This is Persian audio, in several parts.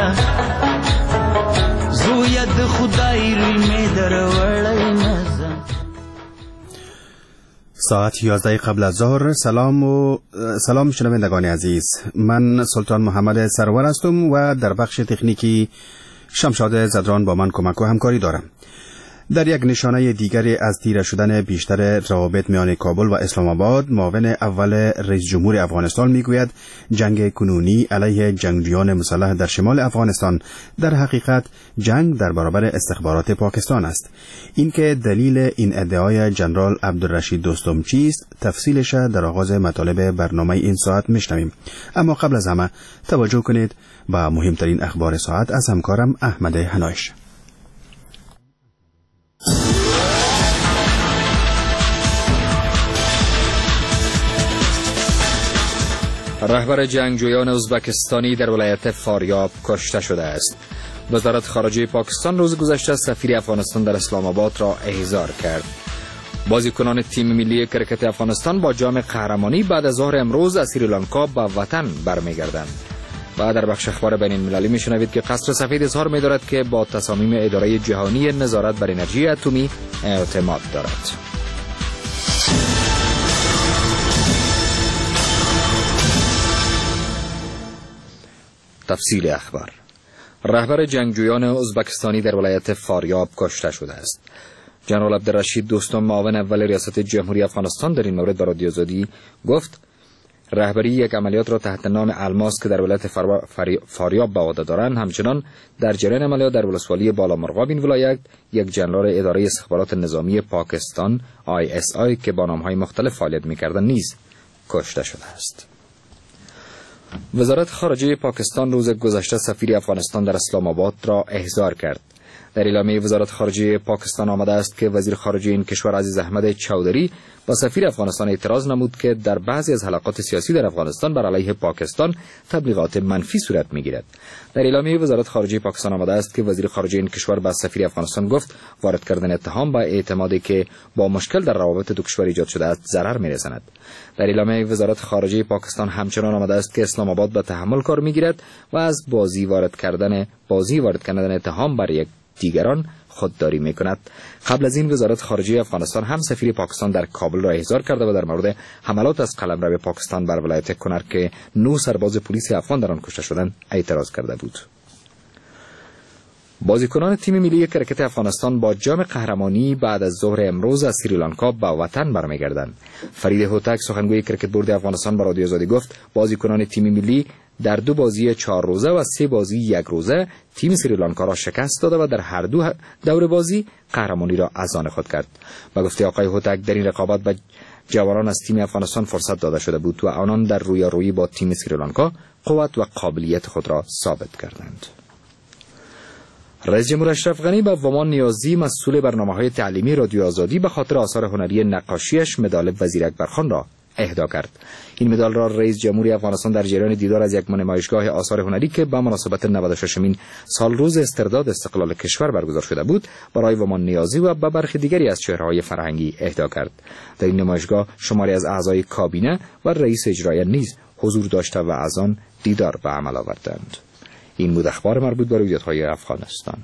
زوید خدای روی می دروړی نظم. ساعت 11 قبل از ظهر. سلام شنوندگان عزیز، من سلطان محمد سرور هستم و در بخش تکنیکی شمشاد زدران با من کمک و همکاری دارم. در یک نشانه دیگری از تیره شدن بیشتر روابط میان کابل و اسلام آباد، معاون اول رئیس جمهور افغانستان میگوید جنگ کنونی علیه جنگجویان مسلح در شمال افغانستان در حقیقت جنگ در برابر استخبارات پاکستان است. اینکه دلیل این ادعای جنرال عبدالرشید دوستم چیست، تفصیلش در آغاز مطالب برنامه این ساعت میشنویم. اما قبل از همه توجه کنید به مهمترین اخبار ساعت از همکارم احمد هنایش. رهبر جنگجویان ازبکستانی در ولایت فاریاب کشته شده است. وزارت خارجه پاکستان روز گذشته سفیر افغانستان در اسلام آباد را احضار کرد. بازیکنان تیم ملی کرکت افغانستان با جام قهرمانی بعد از ظهر امروز از سریلانکا به وطن برمیگردند. و در بخش اخبار بین المللی میشنوید که قصر سفید اظهار می‌دارد که با تصامیم اداره جهانی نظارت بر انرژی اتمی اعتماد دارد. تفصیل اخبار. رهبر جنگجویان ازبکستانی در ولایت فاریاب کشته شده است. جنرال عبدالرشید دوستم معاون اول ریاست جمهوری افغانستان در این مورد به رادیو آزادی گفت رهبری یک عملیات را تحت نام الماس که در ولایت فاریاب به عهده دارند، همچنان در جریان عملیات در ولسوالی بالامرغاب این ولایت یک جنرال اداره استخبارات نظامی پاکستان ISI که با نام‌های مختلف فعالیت می‌کردند نیز کشته شده است. وزارت خارجه پاکستان روز گذشته سفیر افغانستان در اسلام آباد را احضار کرد. در اعلامیه وزارت خارجه پاکستان آمده است که وزیر خارجه این کشور عزیز احمد چودری با سفیر افغانستان اعتراض نمود که در بعضی از حلقات سیاسی در افغانستان بر علیه پاکستان تبلیغات منفی صورت می‌گیرد. در اعلامیه وزارت خارجه پاکستان آمده است که وزیر خارجه این کشور با سفیر افغانستان گفت وارد کردن اتهام با اعتمادی که با مشکل در روابط دو کشور ایجاد شده است ضرر می‌رساند. در اعلامیه وزارت خارجه پاکستان همچنان آمده است که اسلام آباد به تحمل کار می‌گیرد و از بازی وارد کردن اتهام بر یک دیگران خودداری می‌کند. قبل از این وزارت خارجه افغانستان هم سفیر پاکستان در کابل را احضار کرده و در مورد حملات از قلمرو پاکستان بر ولایت کنر که 9 سرباز پلیس افغان در آن کشته شدند اعتراض کرده بود. بازیکنان تیم ملی کرکت افغانستان با جام قهرمانی بعد از ظهر امروز از سریلانکا به وطن برمیگردند. فرید هوتک سخنگوی کرکت بورد افغانستان به رادیو آزادی گفت بازیکنان تیم ملی در 2 بازی 4 روزه و 3 بازی 1 روزه تیم سریلانکا را شکست داده و در هر دو دور بازی قهرمانی را از آن خود کرد. به گفته آقای هوتک در این رقابت به جوانان از تیم افغانستان فرصت داده شده بود و آنان در رویارویی با تیم سریلانکا قوت و قابلیت خود را ثابت کردند. رئیس جمهور اشرف غنی به ومان نیازی مسئول برنامه‌های تعلیمی رادیو آزادی به خاطر آثار هنری نقاشیش مدال وزیر اکبرخان را اهدا کرد. این مدال را رئیس جمهوری افغانستان در جریان دیدار از یک نمایشگاه آثار هنری که به مناسبت 96مین سال روز استرداد استقلال کشور برگزار شده بود برای ومان نیازی و به برخی دیگری از چهره‌های فرهنگی اهدا کرد. در این نمایشگاه شماری از اعضای کابینه و رئیس اجرایی نیز حضور داشته و از آن دیدار به عمل آوردند. این بود اخبار مربوط به رویدادهای افغانستان.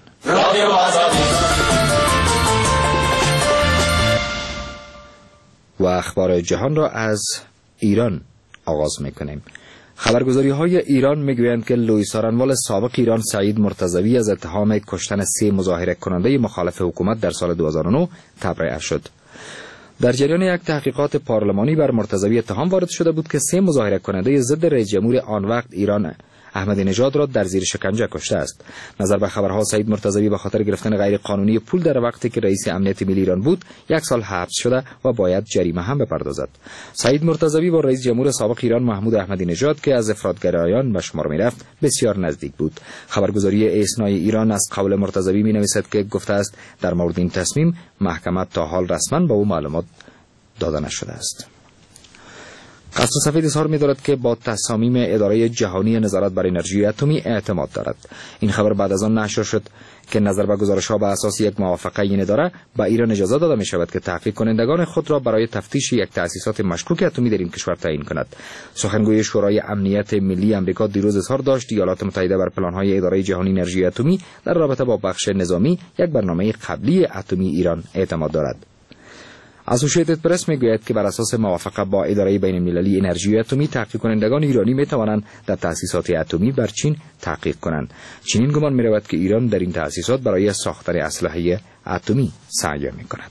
و اخبار جهان را از ایران آغاز می‌کنیم. خبرگزاری‌های ایران می‌گویند که لویی سارنوال سابق ایران سعید مرتضوی از اتهام کشتن 3 مظاهره کننده مخالف حکومت در سال 2009 تبرئه شد. در جریان یک تحقیقات پارلمانی بر مرتضوی اتهام وارد شده بود که 3 مظاهره کننده ضد رئیس جمهور آن وقت ایران احمدی نژاد را در زیر شکنجه کشته است. نظر به خبرها سعید مرتضوی به خاطر گرفتن غیر قانونی پول در وقتی که رئیس امنیت ملی ایران بود 1 سال حبس شده و باید جریمه هم بپردازد. سعید مرتضوی با رئیس جمهور سابق ایران محمود احمدی نژاد که از افراطگرایان به شمار می‌رفت بسیار نزدیک بود. خبرگزاری اسنای ایران از قول مرتضوی می‌نویسد که گفته است در مورد این تصمیم محکمه تا حال رسما به او معلومات داده نشده است. قصر سفید اظهار می‌دارد که با تصامیم اداره جهانی نظارت بر انرژی اتمی اعتماد دارد. این خبر بعد از آن نشر شد که نظر به گزارش‌ها بر اساس یک موافقه این اداره به ایران اجازه داده می‌شود که تحقیق کنندگان خود را برای تفتیش یک تأسیسات مشکوک اتمی در این کشور تعیین کند. سخنگوی شورای امنیت ملی آمریکا دیروز اظهار داشت ایالات متحده بر پلان‌های اداره جهانی انرژی اتمی در رابطه با بخش نظامی یک برنامه قبلی اتمی ایران اعتماد دارد. اسوسییتد پرس میگوید که بر اساس موافقه با اداره بین المللی انرژی اتمی تحقیق کنندگان ایرانی میتوانند در تأسیسات اتمی بر چین تحقیق کنند. چنین گمان میرود که ایران در این تأسیسات برای ساختن اسلحه اتمی سعی میکند.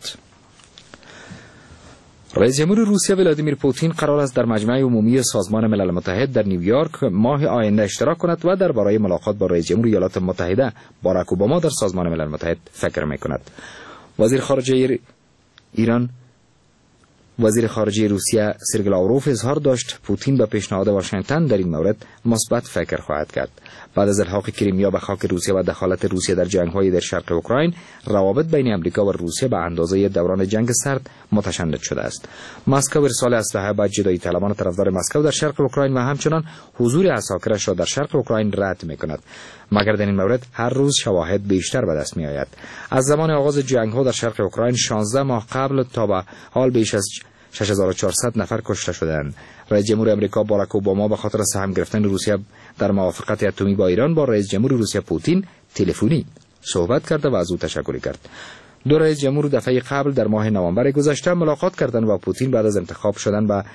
رئیس جمهور روسیه ولادیمیر پوتین قرار است در مجمع عمومی سازمان ملل متحد در نیویورک ماه آینده اشتراک کند و درباره ملاقات با رئیس جمهور ایالات متحده باراک اوباما در سازمان ملل متحد فکر میکند. وزیر خارجه روسیه سرگئی لاوروف اظهار داشت پوتین به پیشنهاد واشنگتن در این مورد مثبت فکر خواهد کرد. بعد از الحاق کریمیا به خاک روسیه و دخالت روسیه در جنگ‌های در شرق اوکراین، روابط بین آمریکا و روسیه به اندازه دوران جنگ سرد متشدد شده است. مسکو ارسال اسلحه به جدایی طلبان طرفدار مسکو در شرق اوکراین و همچنان حضور عساکرش را در شرق اوکراین رد می‌کند. مگر در این مورد هر روز شواهد بیشتر به دست می‌آید. از زمان آغاز جنگ‌ها در شرق اوکراین 16 ماه قبل تا به حال بیش از 6400 نفر کشته شدند. رئیس جمهور آمریکا باراک اوباما به خاطر سهم گرفتن روسیه در موافقت اتمی با ایران با رئیس جمهور روسیه پوتین تلفنی صحبت کرد و از او تشکر کرد. دو رئیس جمهور دفعه قبل در ماه نوامبر گذشته ملاقات کردند و پوتین بعد از انتخاب شدن به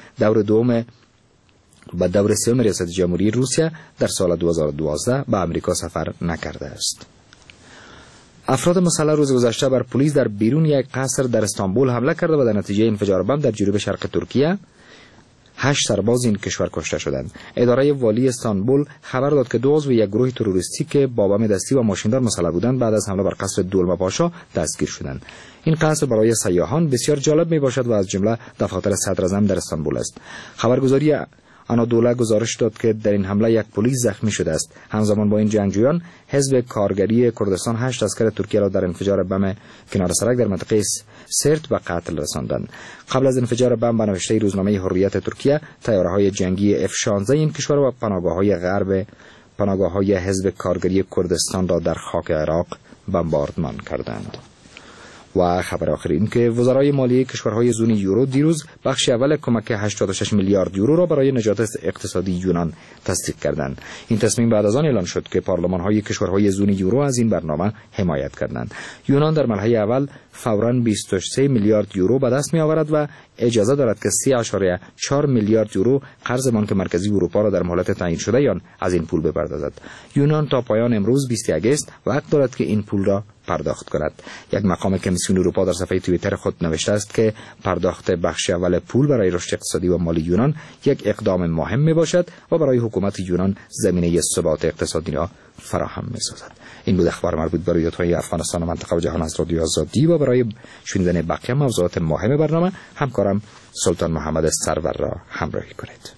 دور سوم ریاست جمهوری روسیه در سال 2012 به آمریکا سفر نکرده است. افراد مسلح روز گذشته بر پلیس در بیرون یک قصر در استانبول حمله کرده و در نتیجه انفجار بم در جنوب شرق ترکیه 8 سرباز این کشور کشته شدند. اداره والی استانبول خبر داد که 2 عضو یک گروه تروریستی که با بم دستی و ماشیندار مسلح بودند بعد از حمله بر قصر دولمه پاشا دستگیر شدند. این قصر برای سیاحان بسیار جالب می باشد و از جمله دفاتر صدر اعظم در استانبول است. خبرگزاری آنادولا گزارش داد که در این حمله یک پلیس زخمی شده است. همزمان با این جنگجویان حزب کارگری کردستان 8 عسکر ترکیه را در انفجار بم کنار سرک در منطقه سرت به قتل رساندند. قبل از انفجار بم به نوشته روزنامه حریت ترکیه، طیاره‌های جنگی F-16 این کشور و پناهگاه‌های حزب کارگری کردستان را در خاک عراق بمباردمان کردند. و خبر آخر این که وزرای مالیه کشورهای زون یورو دیروز بخش اول کمک 86 میلیارد یورو را برای نجات اقتصادی یونان تصدیق کردند. این تصمیم بعد از آن اعلان شد که پارلمان‌های کشورهای زون یورو از این برنامه حمایت کردند. یونان در مرحله اول فوراً 23 میلیارد یورو به دست می‌آورد و اجازه دارد که 3.4 میلیارد یورو قرض بانک مرکزی اروپا را در مهلت تعیین شده یا از این پول بپردازد. یونان تا پایان امروز 20 آگوست وقت دارد که این پول را پرداخت کند. یک مقام کمیسیون اروپا در صفحه توییتر خود نوشته است که پرداخت بخش اول پول برای رشد اقتصادی و مالی یونان یک اقدام مهم میباشد و برای حکومت یونان زمینه ثبات اقتصادی را فراهم میسازد. این بود اخبار مربوط به رویدادهای افغانستان و منطقه و جهان از رادیو آزادی و برای شنیدن بقیه موضوعات مهم برنامه همکارم سلطان محمد سرور را همراهی کنید.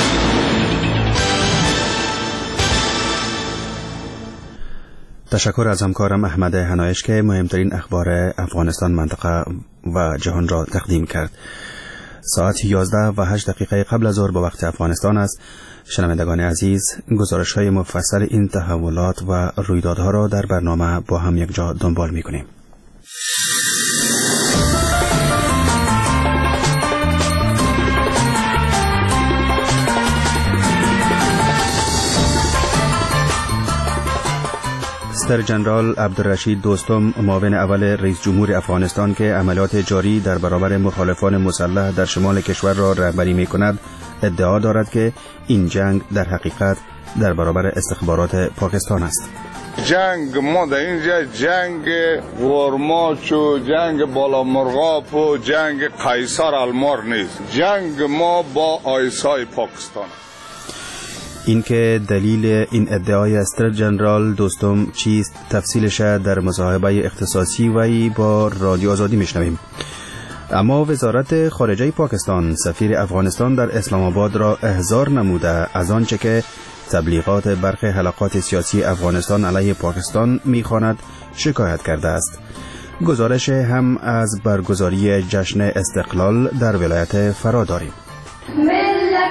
تشکر از همکارم احمد هنایش که مهمترین اخبار افغانستان، منطقه و جهان را تقدیم کرد. ساعت 11:08 قبل از ظهر به وقت افغانستان است. شنوندگان عزیز، گزارش‌های مفصل این تحولات و رویدادها را در برنامه با هم یک جا دنبال می‌کنیم. ستر جنرال عبدالرشید دوستم، معاون اول رئیس جمهور افغانستان که عملیات جاری در برابر مخالفان مسلح در شمال کشور را رهبری می‌کند، ادعا دارد که این جنگ در حقیقت در برابر استخبارات پاکستان است. جنگ ما در اینجا جنگ ورماچ و جنگ بالا مرغاب و جنگ قیصر المار نیست. جنگ ما با آیسای پاکستان. این که دلیل این ادعای استر جنرال دوستم چیست، تفصیلش در مصاحبه اختصاصی وی با رادیو آزادی میشنویم. اما وزارت خارجه پاکستان سفیر افغانستان در اسلام آباد را احضار نموده از آنچه که تبلیغات برخی حلقات سیاسی افغانستان علیه پاکستان میخواند شکایت کرده است. گزارش هم از برگزاری جشن استقلال در ولایت فرا داریم.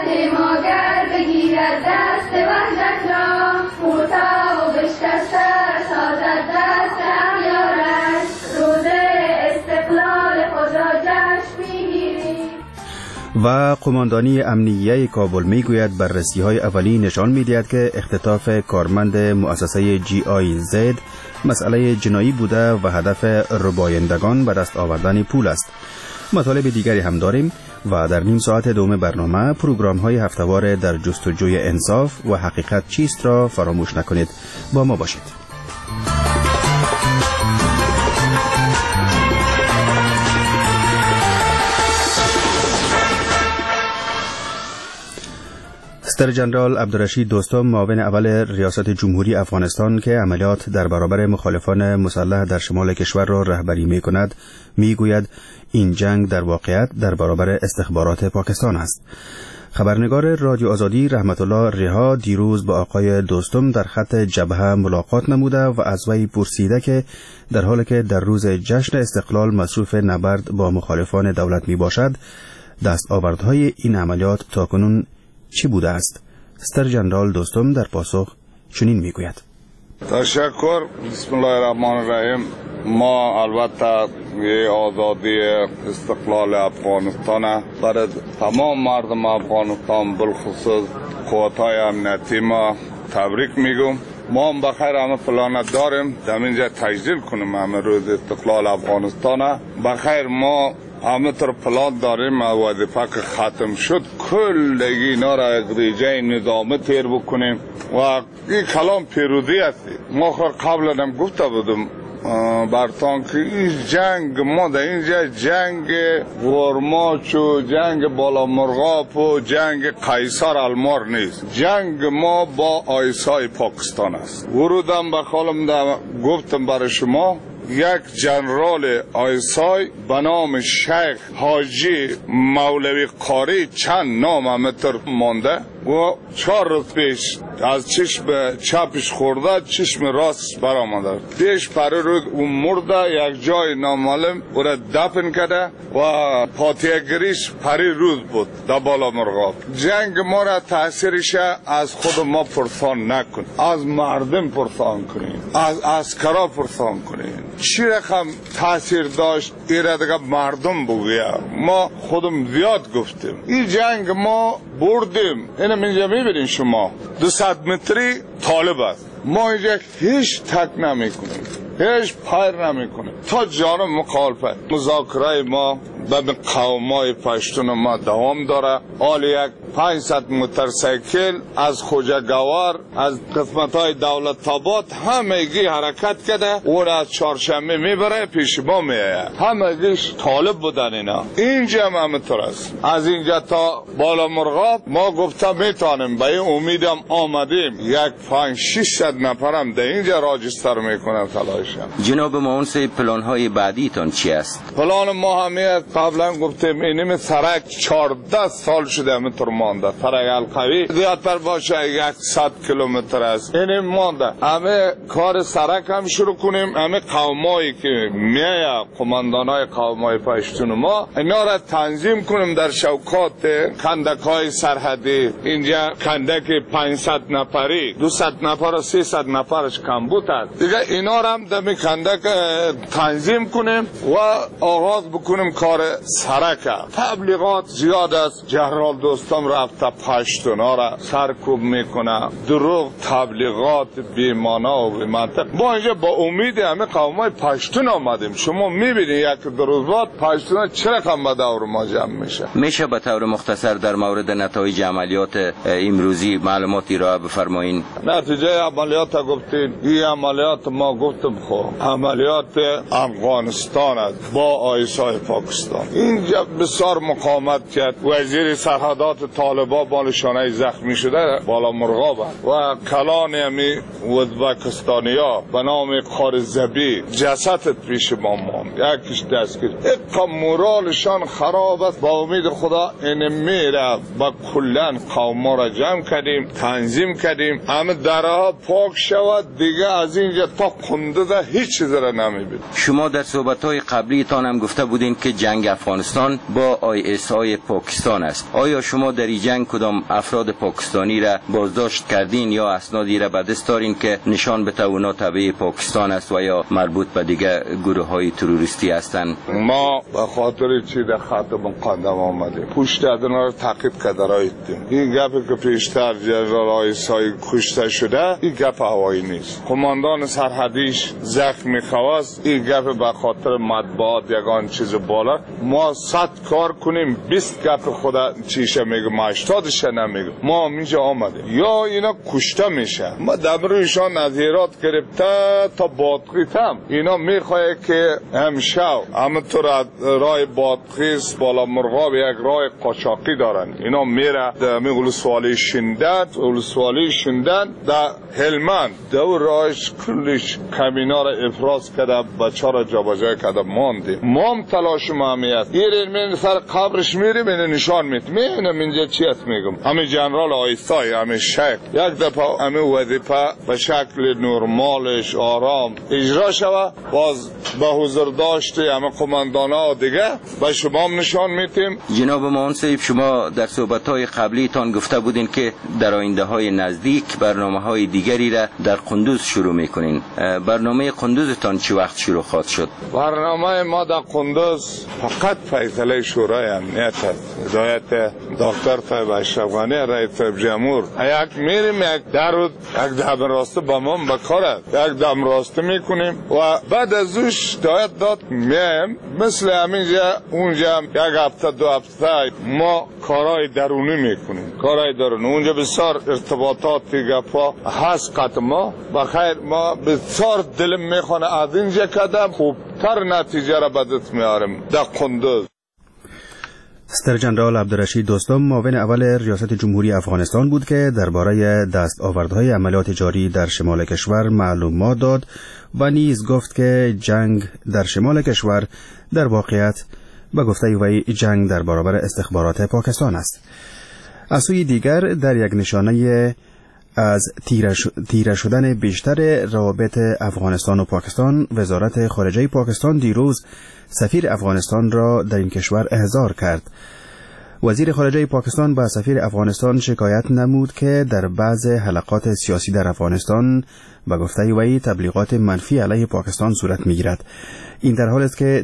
و قماندانی امنیه کابل میگوید بررسی‌های اولی نشان می‌دهد که اختطاف کارمند مؤسسه GIZ مسئله جنایی بوده و هدف ربایندگان به دست آوردن پول است. مطالب دیگری هم داریم و در نیم ساعت دوم برنامه پروگرام‌های هفته‌وار در جستجوی انصاف و حقیقت چیست را فراموش نکنید. با ما باشید. ستر جنرال عبدالرشید دوستم، معاون اول ریاست جمهوری افغانستان که عملیات در برابر مخالفان مسلح در شمال کشور را رهبری می‌کند، می‌گوید این جنگ در واقعیت در برابر استخبارات پاکستان است. خبرنگار رادیو آزادی رحمت الله ریها دیروز با آقای دوستم در خط جبهه ملاقات نموده و از وی پرسیده که در حالی که در روز جشن استقلال مصروف نبرد با مخالفان دولت میباشد، دستاوردهای این عملیات تاکنون چی بوده است؟ ستر جنرال دوستم در پاسخ چنین میگوید: تشکر. بسم الله الرحمن الرحیم. ما البته یه آزادی استقلال افغانستان برای تمام مردم افغانستان بالخصوص قوات‌های امنیتی ما تبریک میگم. ما هم بخیر همه پلان داریم در اینجا تجلیل کنیم همه روز استقلال افغانستان. بخیر ما همه طور پلان داریم وظیفه که ختم شد کلگی اینا را اقریجه نظامه تیر بکنیم و این کلام پیروزی هستی. ما قبلا هم گفته بودم برتان که این جنگ ما در اینجا جنگ ورماچ و جنگ بالا مرغاب و جنگ قیصر المار نیست. جنگ ما با آیسای پاکستان است. ورودم به خالم گفتم برای شما یک جنرال آیسای به نام شیخ حاجی مولوی قاری چند نام همتر مانده و 4 روز پیش از چشم چپش خورده چشم راست برآمده. پیش پره روز اون مرده یک جای نامعلوم او را دفن کرده و پاتیگریش پری روز بود در بالا مرغاب. جنگ ما را تاثیرش از خود ما پرسان نکن، از مردم پرسان کنیم، از عسکرا پرسان کنیم چی رقم تاثیر داشت. ایره دیگه مردم بگویه. ما خودم زیاد گفتیم این جنگ ما بردیم. اینم اینجا میبینین شما 200 متری طالب است. ما اینجا هیچ تک نمی کنیم، هیچ پیر نمی کنیم تا جانب مخالفت. مذاکره ما به قومای پشتون ما دوام داره. آل یک 500 موتورسیکل از خوجگوار از قسمت های دولت آباد همگی حرکت کرده. اون از چهارشنبه میبره پیش ما میآید. همگیش طالب بودن اینا. اینجا هم همینطور است. از اینجا تا بالا مرغاب ما گفتم میتونیم به این امیدم آمدیم. یک 500-600 نفرم در اینجا راجستر میکنن خلاصشم. جناب معاون پلان های بعدی تان چی است؟ پلان ما همه قبلا گفتیم اینم سرک 14 سال شده همینطور مانده. سرک القوی زیادتر باشه 100 کیلومتر است. اینم مانده. همه کار سرک هم شروع کنیم. همه قومایی که میایه قماندانای قومای پشتون ما اینا را تنظیم کنیم در شوکات کندک های سرحدی. اینجا کندک 500 نفری 200 نفر و 300 نفرش کم بود است. دیگه اینا را هم در کندک تنظیم کنیم و آغاز بکنیم کار سرک. تبلیغات زیاد است. جنرال دوستم رفته پشتونا را سرکوب میکنه. دروغ تبلیغات بیمانا و بیمنطق. ما اینجا با امید همه قومای پشتون آمدیم. شما میبینید یک دو روز بعد پشتونا چرا کم به دور ما جمع میشه. میشه به طور مختصر در مورد نتایج عملیات امروزی معلوماتی را بفرمایید؟ نتیجه عملیات گفتین. این عملیات ما گفتم خب عملیات افغانستان است با آیسای پاکستان. اینجا بسیار مقاومت کرد. وزیر سرحدات طالبا بالشانه زخمی شده بالا مرغاب و کلان همی ازبکستانیا به نام قارزبی جسدت پیش ما ماند. یکیش دستگیر. اقا مورالشان خراب است. با امید خدا این میره با کلن قوما را جمع کردیم تنظیم کردیم همه درها پاک شود. دیگه از اینجا تا قندوز هیچ چیز را نمیبینیم. شما در صحبت‌های قبلی تان هم گفته بودین که جنگ جنگ افغانستان با ISI پاکستان است. آیا شما در این جنگ کدام افراد پاکستانی را بازداشت کردین یا اسنادی را به دست دارین که نشان بده اونا تابع پاکستان است و یا مربوط به دیگه گروه‌های تروریستی هستند؟ ما به خاطر چی در خط مقدم آمدیم پشت ادنا رو تعقیب کرده رایدیم. این گپی که پیشتر جنرال آیسای کشته شده این گپ هوایی نیست. کماندان سرحدیش زخمی خواست این گپ به خاطر مطبوعات یگان چیز بالا. ما 100 کار کنیم 20 گپ خدا چیشه میگه 80 نمیگه. ما اینجا آمده یا اینا کشته میشه. ما دبرشان از هرات گرفته تا بادغیس اینا میخواه که همشو همونطور راه بادغیس بالا مرغاب یک راه قاچاقی دارن. اینا میره در ولسوالی شندن در هلمند دو راهش کلش کمینا را افراز کرده بچه را جابجا کرده مانده. ما هم تلاش مهمیت ایرین من سر قبرش میریم اینو نشان میتونم اینجا چی هست میگم. همه جنرال آیسای همه شیخ یک دفعه همه وظیفه به شکل نرمالش آرام اجرا شوه باز به حضور داشته همه قماندان ها دیگه به شما هم نشان میتیم. جناب معاون صاحب شما در صحبت‌های قبلی تان گفته بودین که در آینده‌های نزدیک برنامه‌های دیگری را در قندوز شروع می‌کنین. برنامه قندوزتان چه وقت شروع خواهد شد؟ برنامه ما در قندوز فقط فیصله شورای امنیت است. هدایت دکتر صاحب اشرف غنی رئیس جمهور. یک میریم یک درود یک دم راسته با ما بکاره یک دم راسته میکنیم و بعد از اوش هدایت داد میایم مثل همینجا اونجا یک هفته دو هفته ما کارهای درونی میکنیم. کارهای درونی اونجا بسیار ارتباطاتی گپا هست قط ما بخیر ما بسیار دلم میخونه از اینجا کدم خوبتر نتیجه را به دست میارم در قندوز. ستر جنرال عبدالرشید دوستم معاون اول ریاست جمهوری افغانستان بود که درباره دستاوردهای عملیات جاری در شمال کشور معلومات داد و نیز گفت که جنگ در شمال کشور در واقعیت به گفته وی جنگ در برابر استخبارات پاکستان است. از سوی دیگر در یک نشانه از تیره شدن بیشتر روابط افغانستان و پاکستان وزارت خارجه پاکستان دیروز سفیر افغانستان را در این کشور احضار کرد. وزیر خارجه پاکستان با سفیر افغانستان شکایت نمود که در بعض حلقات سیاسی در افغانستان به گفته وی تبلیغات منفی علیه پاکستان صورت می‌گیرد. این در حالی است که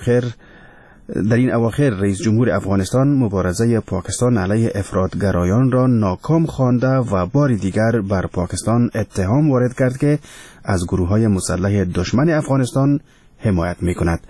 در این اواخر رئیس جمهور افغانستان مبارزه پاکستان علیه افراطگرایان را ناکام خوانده و بار دیگر بر پاکستان اتهام وارد کرد که از گروه‌های مسلح دشمن افغانستان حمایت می‌کند.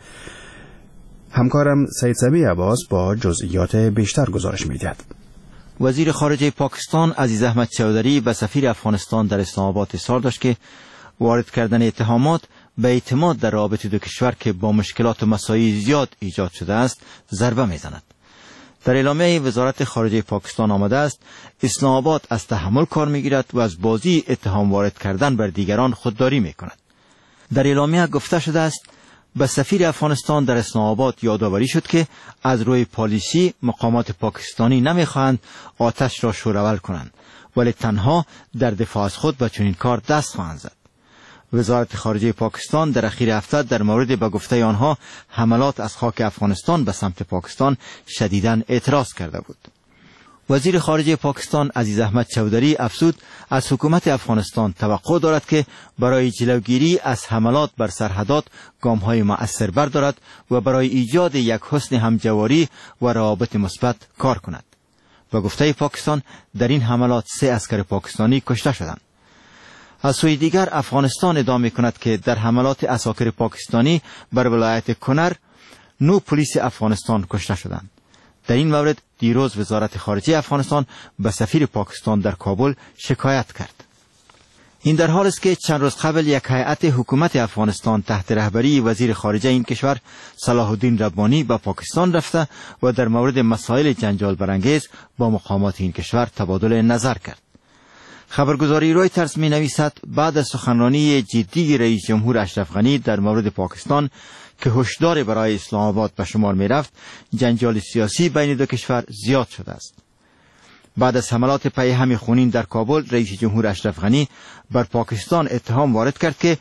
همکارم سید سمی عباس با جزئیات بیشتر گزارش می‌دهد. وزیر خارجه پاکستان عزیز احمد چودری به سفیر افغانستان در اسلام آباد اصرار داشت که وارد کردن اتهامات به اعتماد در رابط دو کشور که با مشکلات و مسائل زیاد ایجاد شده است ضربه می‌زند. در اعلامیه وزارت خارجه پاکستان آمده است اسلام آباد از تحمل کار می‌گیرد و از بازی اتهام وارد کردن بر دیگران خودداری می‌کند. در اعلامیه گفته شده است به سفیر افغانستان در اسلام آباد یادآوری شد که از روی پالیسی مقامات پاکستانی نمی‌خواهند آتش را شورول کنند ولی تنها در دفاع از خود به چنین کار دست خواهند زد. وزارت خارجه پاکستان در اخیر هفته در مورد به گفته آنها حملات از خاک افغانستان به سمت پاکستان شدیداً اعتراض کرده بود. وزیر خارجه پاکستان عزیز احمد چودری افزود از حکومت افغانستان توقع دارد که برای جلوگیری از حملات بر سرحدات گام‌های مؤثر بردارد و برای ایجاد یک حسن همجواری و روابط مثبت کار کند. به گفته پاکستان در این حملات 3 عسکر پاکستانی کشته شدند. از سوی دیگر افغانستان ادعا می‌کند که در حملات عساکر پاکستانی بر ولایت کنر 9 پلیس افغانستان کشته شدند. در این مورد دیروز وزارت خارجه افغانستان به سفیر پاکستان در کابل شکایت کرد. این در حال است که چند روز قبل یک هیئت حکومت افغانستان تحت رهبری وزیر خارجه این کشور صلاح الدین ربانی به پاکستان رفته و در مورد مسائل جنجال برانگیز با مقامات این کشور تبادل نظر کرد. خبرگزاری رویترز می نویسد بعد از سخنرانی جدی رئیس جمهور اشرف غنی در مورد پاکستان که هشدار برای اسلام آباد به شمار می رفت، جنجال سیاسی بین دو کشور زیاد شده است. بعد از حملات پیهم خونین در کابل، رئیس جمهور اشرف غنی بر پاکستان اتهام وارد کرد که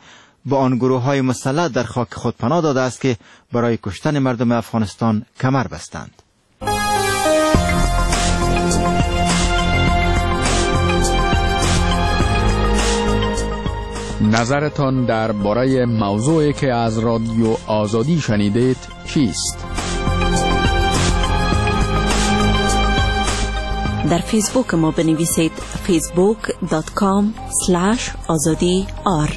به آن گروه‌های مسلح در خاک خود پناه داده است که برای کشتن مردم افغانستان کمر بستند. نظرتان درباره موضوعی که از رادیو آزادی شنیدید چیست؟ در فیسبوک ما بنویسید facebook.com/azadi.r.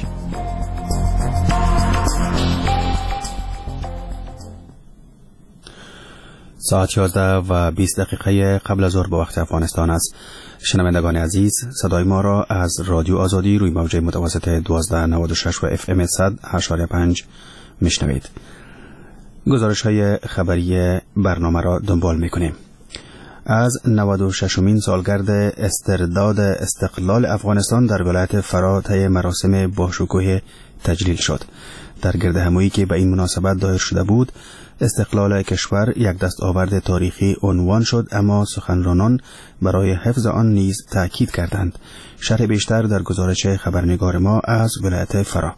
ساعت 11:20 قبل از ظهر به وقت افغانستان است. شنوندگان عزیز، صدای ما را از رادیو آزادی روی موج متوسط 1296 و FM 100.5 میشنوید. گزارش های خبری برنامه را دنبال میکنیم. از 96مین سالگرد استرداد استقلال افغانستان در ولایت فرا طی مراسم باشکوه تجلیل شد. در گردهمایی که به این مناسبت دایر شده بود، استقلال کشور یک دستاورد تاریخی عنوان شد، اما سخنرانان برای حفظ آن نیز تأکید کردند. شرح بیشتر در گزارش خبرنگار ما از ولایت فرا.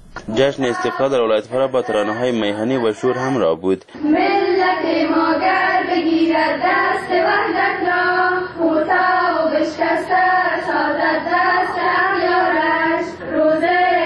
جشن استقلال در ولایت فرا با ترانه‌های میهنی و شور همراه بود. ملت ماگر بگیرد دست وحدت را، کوتاه و بشکسته سازد دست اغیارش، روز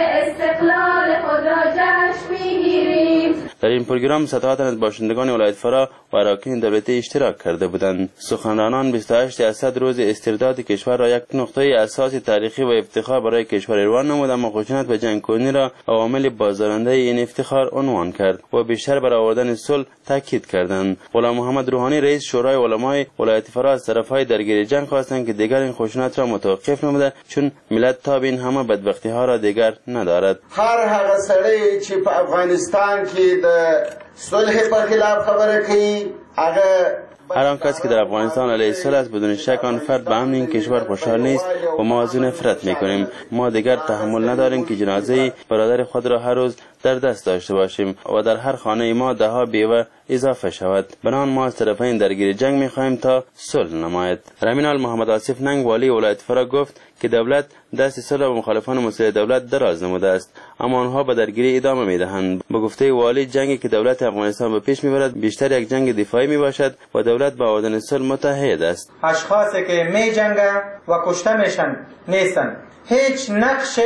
استقلال خود را جشن میگیریم. در این پروگرام صدها تن از باشندگان ولایت فرا و اراکین دولتی اشتراک کرده بودند. سخنرانان 28 اسد روز استرداد کشور را یک نقطه اساسی تاریخی و افتخار برای کشور ایران نمود، اما خشونت و جنگ‌کنی را عوامل بازدارنده این افتخار عنوان کرد و بیشتر بر آوردن صلح تاکید کردند. غلام محمد روحانی رئیس شورای علمای ولایت فرا از طرفهای درگیر جنگ خواستند که دیگر این خشونت را متوقف نموده، چون ملت تاب این همه بدبختی ها را دیگر ندارد. هر هغه سړی چې په افغانستان کې د صلح په خلاف خبره کوي، هغه هر آن کس که در افغانستان علیه صلح است، بدون شک آن فرد به امن این کشور خوشحال نیست و ما از او نفرت میکنیم. ما دیگر تحمل نداریم که جنازه برادر خود را هر روز در دست داشته باشیم و در هر خانه ما دهها بیوه اضافه شود. بنان ما از طرفین درگیر جنگ میخواهیم تا صلح نماید. رامین آل محمد آصف ننگ والی ولایت فرا گفت که دولت دست صلح و مخالفان مسلح دولت دراز نموده است، اما آنها به درگیری ادامه میدهند. به گفته والی، جنگی که دولت افغانستان به پیش میبرد بیشتر یک جنگ دفاعی میباشد و دولت به آوردن صلح متحد است. اشخاصی که میجنگند و کشته میشن نیستند. هیچ نقش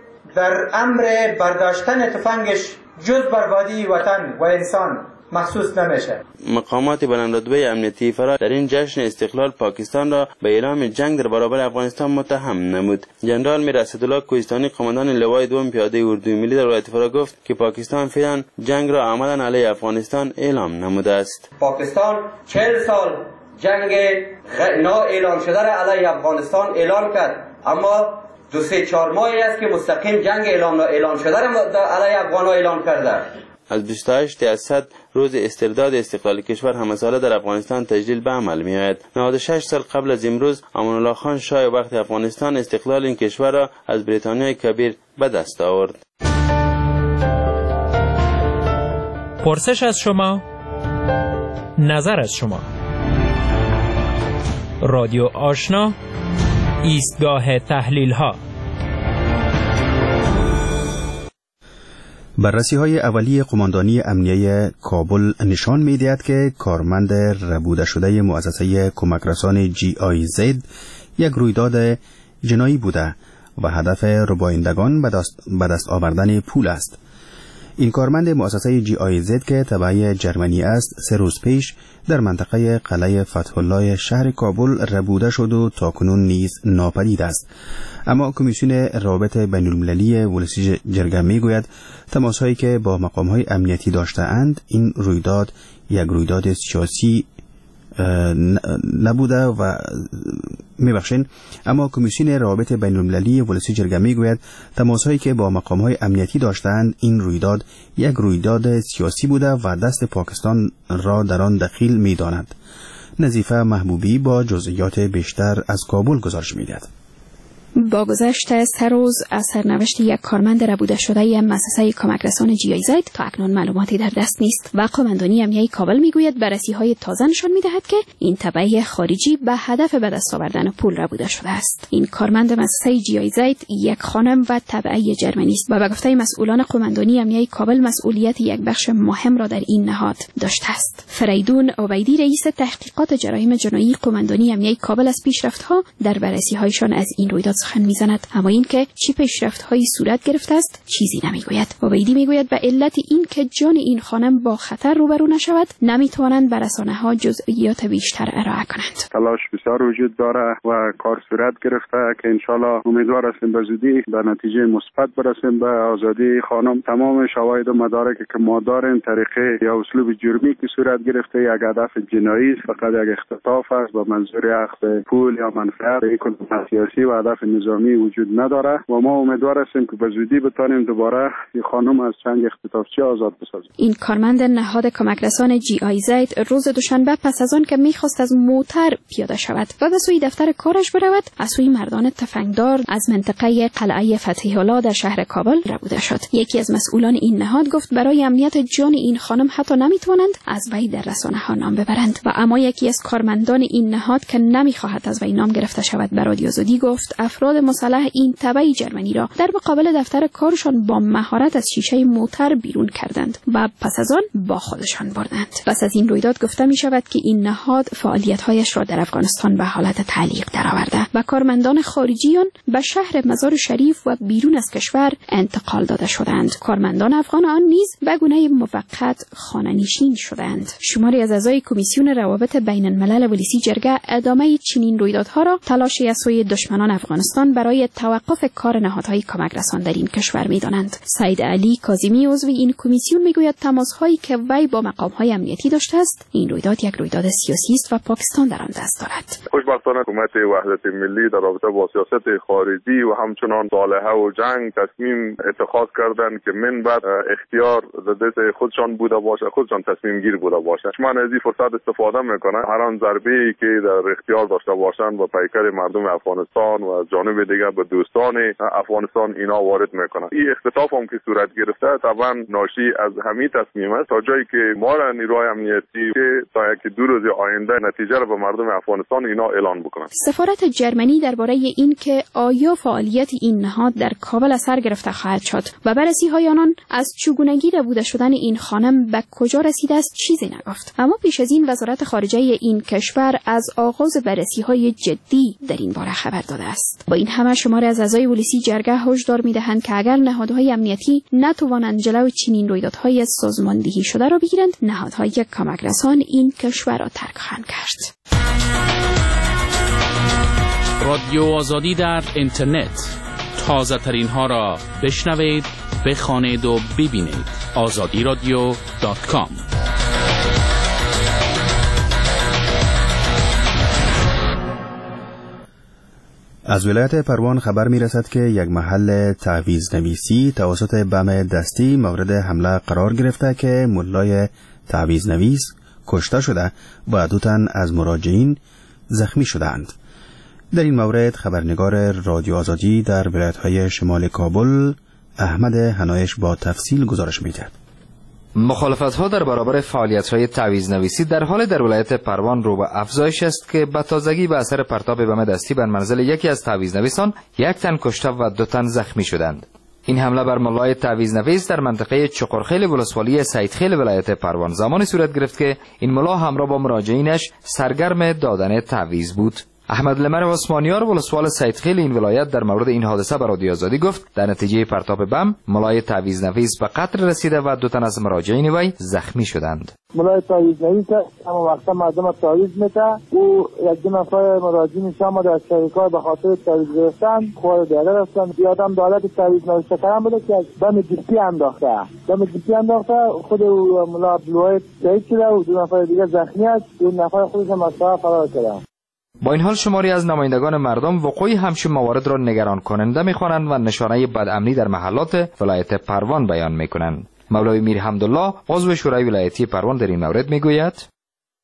در امر برداشتن تفنگش جز بربادی وطن و انسان محسوس نمیشه. مقامات بلندرتبه امنیتی فرا در این جشن استقلال پاکستان را به اعلام جنگ در برابر افغانستان متهم نمود. جنرال میر اسدالله کوهستانی قماندان لوای دوم پیاده اردوی ملی در ولایت فرا گفت که پاکستان فعلا جنگ را عملا علیه افغانستان اعلام نموده است. پاکستان 40 سال جنگ نا اعلام شده را علیه افغانستان اعلام کرد، اما 2-3-4 ماهی است که مستقیم جنگ اعلام شده را علیه افغان‌ها اعلام کرده. از 28 اسد روز استرداد استقلال کشور همه ساله در افغانستان تجلیل به عمل می آید. 96 سال قبل از امروز امان الله خان شاه وقت افغانستان استقلال این کشور را از بریتانیای کبیر به دست آورد. پرسش از شما، نظر از شما. رادیو آشنا، ایستگاه تحلیل ها. بررسی های اولیه قماندانی امنیه کابل نشان می دهد که کارمند ربوده شده مؤسسه کمک رسان GIZ یک رویداد جنایی بوده و هدف ربایندگان به دست آوردن پول است. این کارمند مؤسسه GIZ که تبع جرمنی است 3 روز پیش در منطقه قلعه فتح الله شهر کابل ربوده شد و تاکنون نیز ناپدید است. اما کمیسیون روابط بین المللی ولسی جرگه می گوید تماسهایی که با مقامهای امنیتی داشته اند این رویداد یک رویداد سیاسی نبوده و میبخشین، اما کمیسیون روابط بین المللی ولسی جرگه میگوید تماسهایی که با مقامهای امنیتی داشتند این رویداد یک رویداد سیاسی بوده و دست پاکستان را در آن دخیل میداند. نظیفه محبوبی با جزئیات بیشتر از کابل گزارش میدهد. با گذشت 3 روز از سرنوشت یک کارمند ربوده شده مؤسسه کمک رسان جی زید تا اکنون معلوماتی در دست نیست و قماندانی امنیه کابل میگوید بررسی‌های تازه نشان می‌دهد که این تبعیه خارجی به هدف به دست آوردن پول ربوده شده است. این کارمند مؤسسه جی زید یک خانم و تبعیه جرمنی است و به گفته مسئولان قماندانی امنیه کابل مسئولیت یک بخش مهم را در این نهاد داشته است. فریدون عبیدی رئیس تحقیقات جرایم جنایی قماندانی امنیه کابل از پیشرفت‌ها در بررسی‌هایشان از این رویداد سخن می‌زند، اما اینکه چه پیشرفت‌هایی صورت گرفته است چیزی نمی‌گوید. عبیدی می‌گوید به علت اینکه جان این خانم با خطر روبرو نشود نمی‌توانند به رسانه‌ها جزئیات بیشتر ارائه کنند. تلاش بسیار وجود داره و کار صورت گرفته که انشالله امیدوار هستیم به زودی به نتیجه مثبت برسیم به آزادی خانم. تمام شواهد و مدارکی که ما داریم طریقه یا اسلوب جرمی که صورت گرفته یک هدف جنایی است، فقط یک اختطاف است با منظور اخذ پول یا منفعت یک سیاسی و هدف نظامی وجود نداره و ما امیدوار هستیم که به زودی بتانیم دوباره این خانم از چنگ اختطافچی آزاد بسازیم. این کارمند نهاد کمک رسان جی زید روز دوشنبه پس از آن که میخواست از موتر پیاده شود و به سوی دفتر کارش برود از سوی مردان تفنگدار از منطقه قلعه فتح الله در شهر کابل ربوده شد. یکی از مسئولان این نهاد گفت برای امنیت جان این خانم حتی نمیتوانند از وی در رسانه‌ها نام ببرند و اما یکی از کارمندان این نهاد که نمیخواهد از وی نام گرفته شود به رادیو آزادی گفت افراد مسلح این تبعی جرمنی را در مقابل دفتر کارشان با مهارت از شیشه موتر بیرون کردند و پس از آن با خودشان بردند. پس از این رویداد گفته می شود که این نهاد فعالیت‌هایش را در افغانستان به حالت تعلیق درآورده و کارمندان خارجیان به شهر مزار شریف و بیرون از کشور انتقال داده شدند. کارمندان افغان آن نیز به گونه موقت خانه‌نشین شدند. شماری از اعضای کمیسیون روابط بین الملل ولسی جرگه ادامه چنین رویدادها را تلاشی از سوی دشمنان افغانستان برای توقف کار نهادهای کمک رسان در این کشور می‌دانند. سید علی کاظمی عضو این کمیسیون میگوید تماس‌هایی که وی با مقام‌های امنیتی داشته است این رویداد یک رویداد سیاسی است و پاکستان در آن دست دارد. خوشبختانه حکومت وحدت ملی در رابطه با سیاست خارجی و همچنان صالحه و جنگ تصمیم اتخاذ کردند که من بعد اختیار دست خودشان بوده باشه، خودشان تصمیم گیر بوده باشه. من از این فرصت استفاده میکنم هر آن ضربه‌ای که در اختیار داشته باشند و پیکر مردم افغانستان و جانب دیگه به دوستان افغانستان اینا وارد میکنن. این اختطاف هم که صورت گرفته طبعا ناشی از همین تصمیم است تا جایی که ما را نیروهای امنیتی که تا یک 2 روز آینده نتیجه را به مردم افغانستان اینا اعلان بکنن. سفارت جرمنی درباره این که آیا فعالیت این نهاد در کابل اثر گرفته خواهد شد و بررسی‌های آنان از چگونگی ربوده شدن این خانم به کجا رسیده است چیزی نگفت. اما پیش از این وزارت خارجه این کشور از آغاز بررسی‌های جدی در این باره خبر داده است. با این همه شماری از اعضای ولسی جرگه هشدار می‌دهند که اگر نهادهای امنیتی نتوانند جلو چنین رویدادهای سازماندهی شده را بگیرند نهادهای کمک رسان این کشور را ترک خواهند کرد. رادیو آزادی در اینترنت تازه ترین ها را بشنوید، بخوانید و ببینید. azadiradio.com. از ولایت پروان خبر می رسد که یک محل تعویض نویسی توسط بم دستی مورد حمله قرار گرفته که ملای تعویض نویس کشته شده و 2 تن از مراجعین زخمی شدند. در این مورد خبرنگار رادیو آزادی در ولایت‌های شمال کابل احمد حنایش با تفصیل گزارش می‌دهد. مخالفت‌ها در برابر فعالیت‌های تعویض‌نویسی در حال در ولایت پروان رو به افزایش است که به تازگی به اثر پرتاب بم دستی بر منزل یکی از تعویض‌نویسان 1 تن کشته و 2 تن زخمی شدند. این حمله بر ملای تعویض‌نویس در منطقه چقرخیل ولسوالی سیدخیل ولایت پروان زمانی صورت گرفت که این ملا همراه با مراجعینش سرگرم دادن تعویض بود. احمد لمر عثمانیار ولسوال سیدخیل این ولایت در مورد این حادثه به رادیو آزادی گفت در نتیجه پرتاب بم ملای تعویض‌نویس به قتل رسیده و 2 تن از مراجعین وی زخمی شدند. ملای تعویض‌نویس اما وقتا مردم تعویض میده او 1-2 نفر مراجعین شما در شریکار به خاطر تعویض گرفتن خود دیگر هستند. یادم دولت تعویض‌نویس کردن بوده که بم دستی انداخته خود ملا عبدالواحد شهید شده و 2 نفر دیگه زخمی است. 2 نفر خودش هم از فرار کردند. با این حال شماری از نمایندگان مردم وقوع همچین موارد را نگران کننده می‌خوانند و نشانه بدامنی در محلات ولایت پروان بیان می‌کنند. مولوی میر حمدالله عضو شورای ولایتی پروان در این مورد می‌گوید: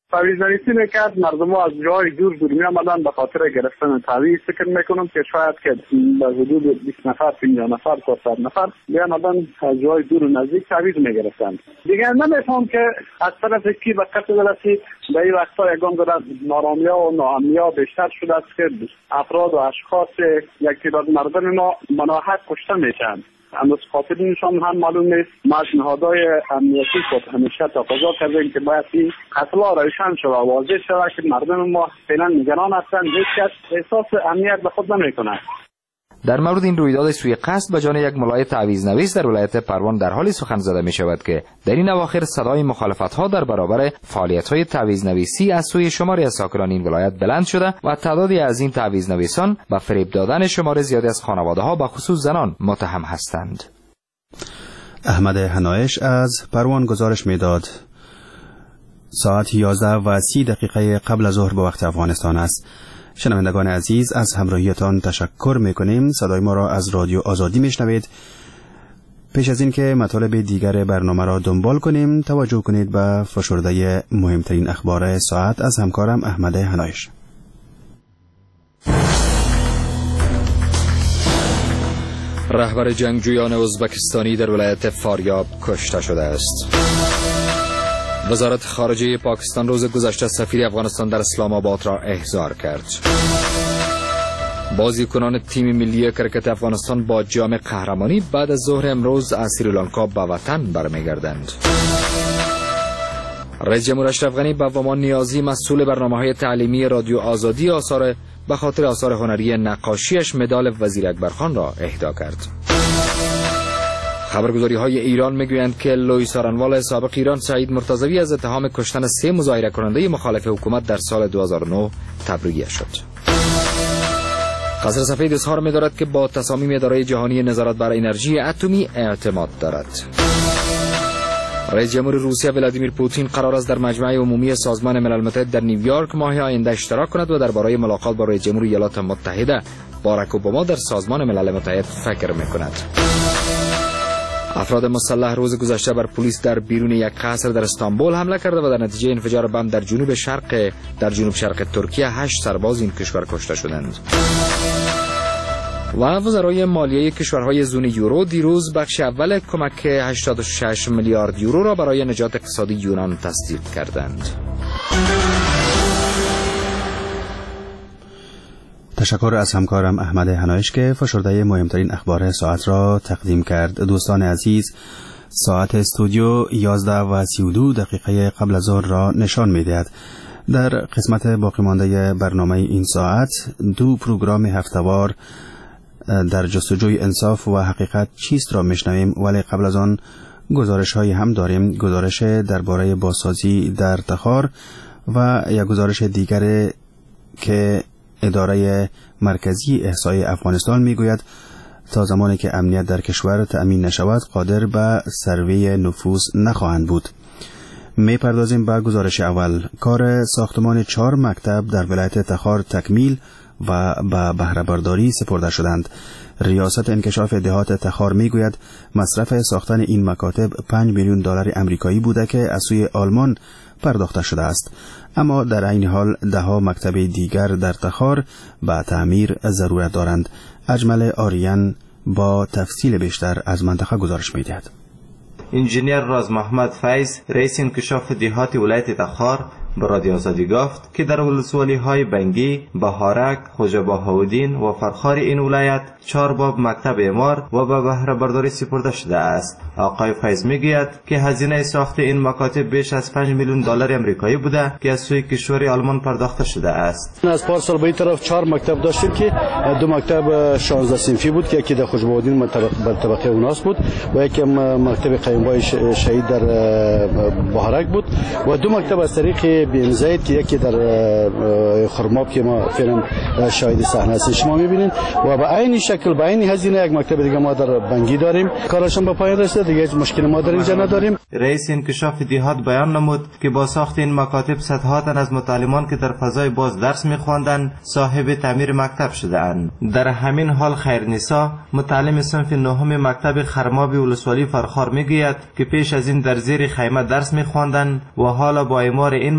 تعویض‌نویسی میکرد، مردم ها از جای دور دور می آمدن به خاطر گرفتن تعویض. فکر میکنم که شاید که به حدود 20 نفر 50 نفر تا 100 نفر می آمدن از جای دور و نزدیک تعویض میگرفتند. دیگه نمیفهم که از طرف کی به قتل برسید. در این وقتا یکم دارد نارامیا و ناامنیا بیشتر شده است که افراد و اشخاص یک تعداد مردم ما مناحق کشته میشن. انداز خاطرینشان هم معلوم نیست. ما از نهادهای امنیتی خود همیشه تقاضا کردیم که باید این قتل‌ها روشن شود، واضح شود که مردم ما فعلا نگران هستند، هیچ کس احساس امنیت به خود نمی‌کند. در مورد این رویداد سوی قصد به جان یک ملای تعویض‌نویس در ولایت پروان در حالی سخن زده می شود که در این اواخر صدای مخالفت‌ها در برابر فعالیت‌های تعویض‌نویسی از سوی شماری از ساکنان این ولایت بلند شده و تعدادی از این تعویض‌نویسان به فریب دادن شمار زیادی از خانواده‌ها به خصوص زنان متهم هستند. احمد هنایش از پروان گزارش می‌داد. ساعت 11:30 قبل از ظهر به وقت افغانستان است. شنوندگان عزیز، از همراهیتان تشکر میکنیم. صدای ما را از رادیو آزادی میشنوید. پیش از این که مطالب دیگر برنامه را دنبال کنیم، توجه کنید به فشرده مهمترین اخبار ساعت از همکارم احمد هنایش. رهبر جنگجویان ازبکستانی در ولایت فاریاب کشته شده است. وزارت خارجه پاکستان روز گذشته سفیر افغانستان در اسلام آباد را احضار کرد. بازیکنان تیم ملی کرکت افغانستان با جام قهرمانی بعد از ظهر امروز از سریلانکا به وطن برمیگردند. رئیس جمهور اشرف غنی به ومان نیازی مسئول برنامه‌های تعلیمی رادیو آزادی به خاطر آثار هنری نقاشیش مدال وزیر اکبرخان را اهدا کرد. خبرگزاری‌های ایران میگویند که لوی سارنوال سابق ایران سعید مرتضوی از اتهام کشتن 3 مظاهره کننده مخالف حکومت در سال 2009 تبریئه شد. قصر سفید اظهار می‌دارد که با تصامیم اداره جهانی نظارت بر انرژی اتمی اعتماد دارد. رئیس جمهور روسیه ولادیمیر پوتین قرار است در مجمع عمومی سازمان ملل متحد در نیویورک ماه آینده اشتراک کند و درباره ملاقات با رئیس جمهور ایالات متحده باراک اوباما در سازمان ملل متحد فکر می‌کند. افراد مسلح روز گذشته بر پلیس در بیرون یک قصر در استانبول حمله کرده و در نتیجه انفجار بم در جنوب شرق ترکیه 8 سرباز این کشور کشته شدند. و وزرای مالیه کشورهای زون یورو دیروز بخش اول کمک 86 میلیارد یورو را برای نجات اقتصادی یونان تصدیق کردند. تشکر از همکارم احمد هنایش که فشرده مهمترین اخبار ساعت را تقدیم کرد. دوستان عزیز، ساعت استودیو 11:32 قبل از ظهر را نشان می‌دهد. در قسمت باقی مانده برنامه این ساعت 2 پروگرام هفته‌وار در جستجوی انصاف و حقیقت چیست را میشنویم، ولی قبل از آن گزارش هایی هم داریم. گزارش درباره بازسازی در تخار و یک گزارش دیگر که اداره مرکزی احصای افغانستان میگوید تا زمانی که امنیت در کشور تأمین نشود قادر به سروی نفوس نخواهند بود. میپردازیم به گزارش اول. کار ساختمان 4 مکتب در ولایت تخار تکمیل و به بهره برداری سپرده شدند. ریاست انکشاف دهات تخار میگوید مصرف ساختن این مکاتب 5 میلیون دلار آمریکایی بوده که از سوی آلمان پرداخته شده است، اما در این حال 10 مکتب دیگر در تخار به تعمیر ضرورت دارند. اجمل آریان با تفصیل بیشتر از منطقه گزارش می‌دهد. انجینیر راز محمد فیض رئیس انکشاف دهات ولایت تخار به رادیو آزادی گفت که در ولسوالی‌های بنگی، بهارک، خوجا بهاءالدین و فرخار این ولایت 4 باب مکتب اعمار و به بهره برداری سپرده شده است. آقای فیض میگوید که هزینه ساخت این مکاتب بیش از 5 میلیون دلار آمریکایی بوده که از سوی کشور آلمان پرداخته شده است. از پارسال به این طرف 4 مکتب داشتیم که 2 مکتب 16 صنفی بود که یکی در خوجا بهاءالدین بر طبقه اوناس بود و یکی مکتب قیمبای شهید در بهارک بود و 2 مکتب از طریق بین زید که یکی در خرماب که ما فعلا شاهد صحنه است شما میبینید و به عین شکل به عین هزینه یک مکتب دیگه ما در بنگی داریم. کارشون به پایان رسیده، دیگه هیچ مشکلی ما در اینجا نداریم. رئیس انکشاف دهات بیان نمود که با ساخت این مکاتب صدها تن از متعلمان که در فضای باز درس میخواندند صاحب تعمیر مکتب شده‌اند. در همین حال خیرنسا متعلم صنف 9 مکتب خرماب ولسوالی فرخار میگوید که پیش از این در زیر خیمه درس میخواندند و حالا با اعمار این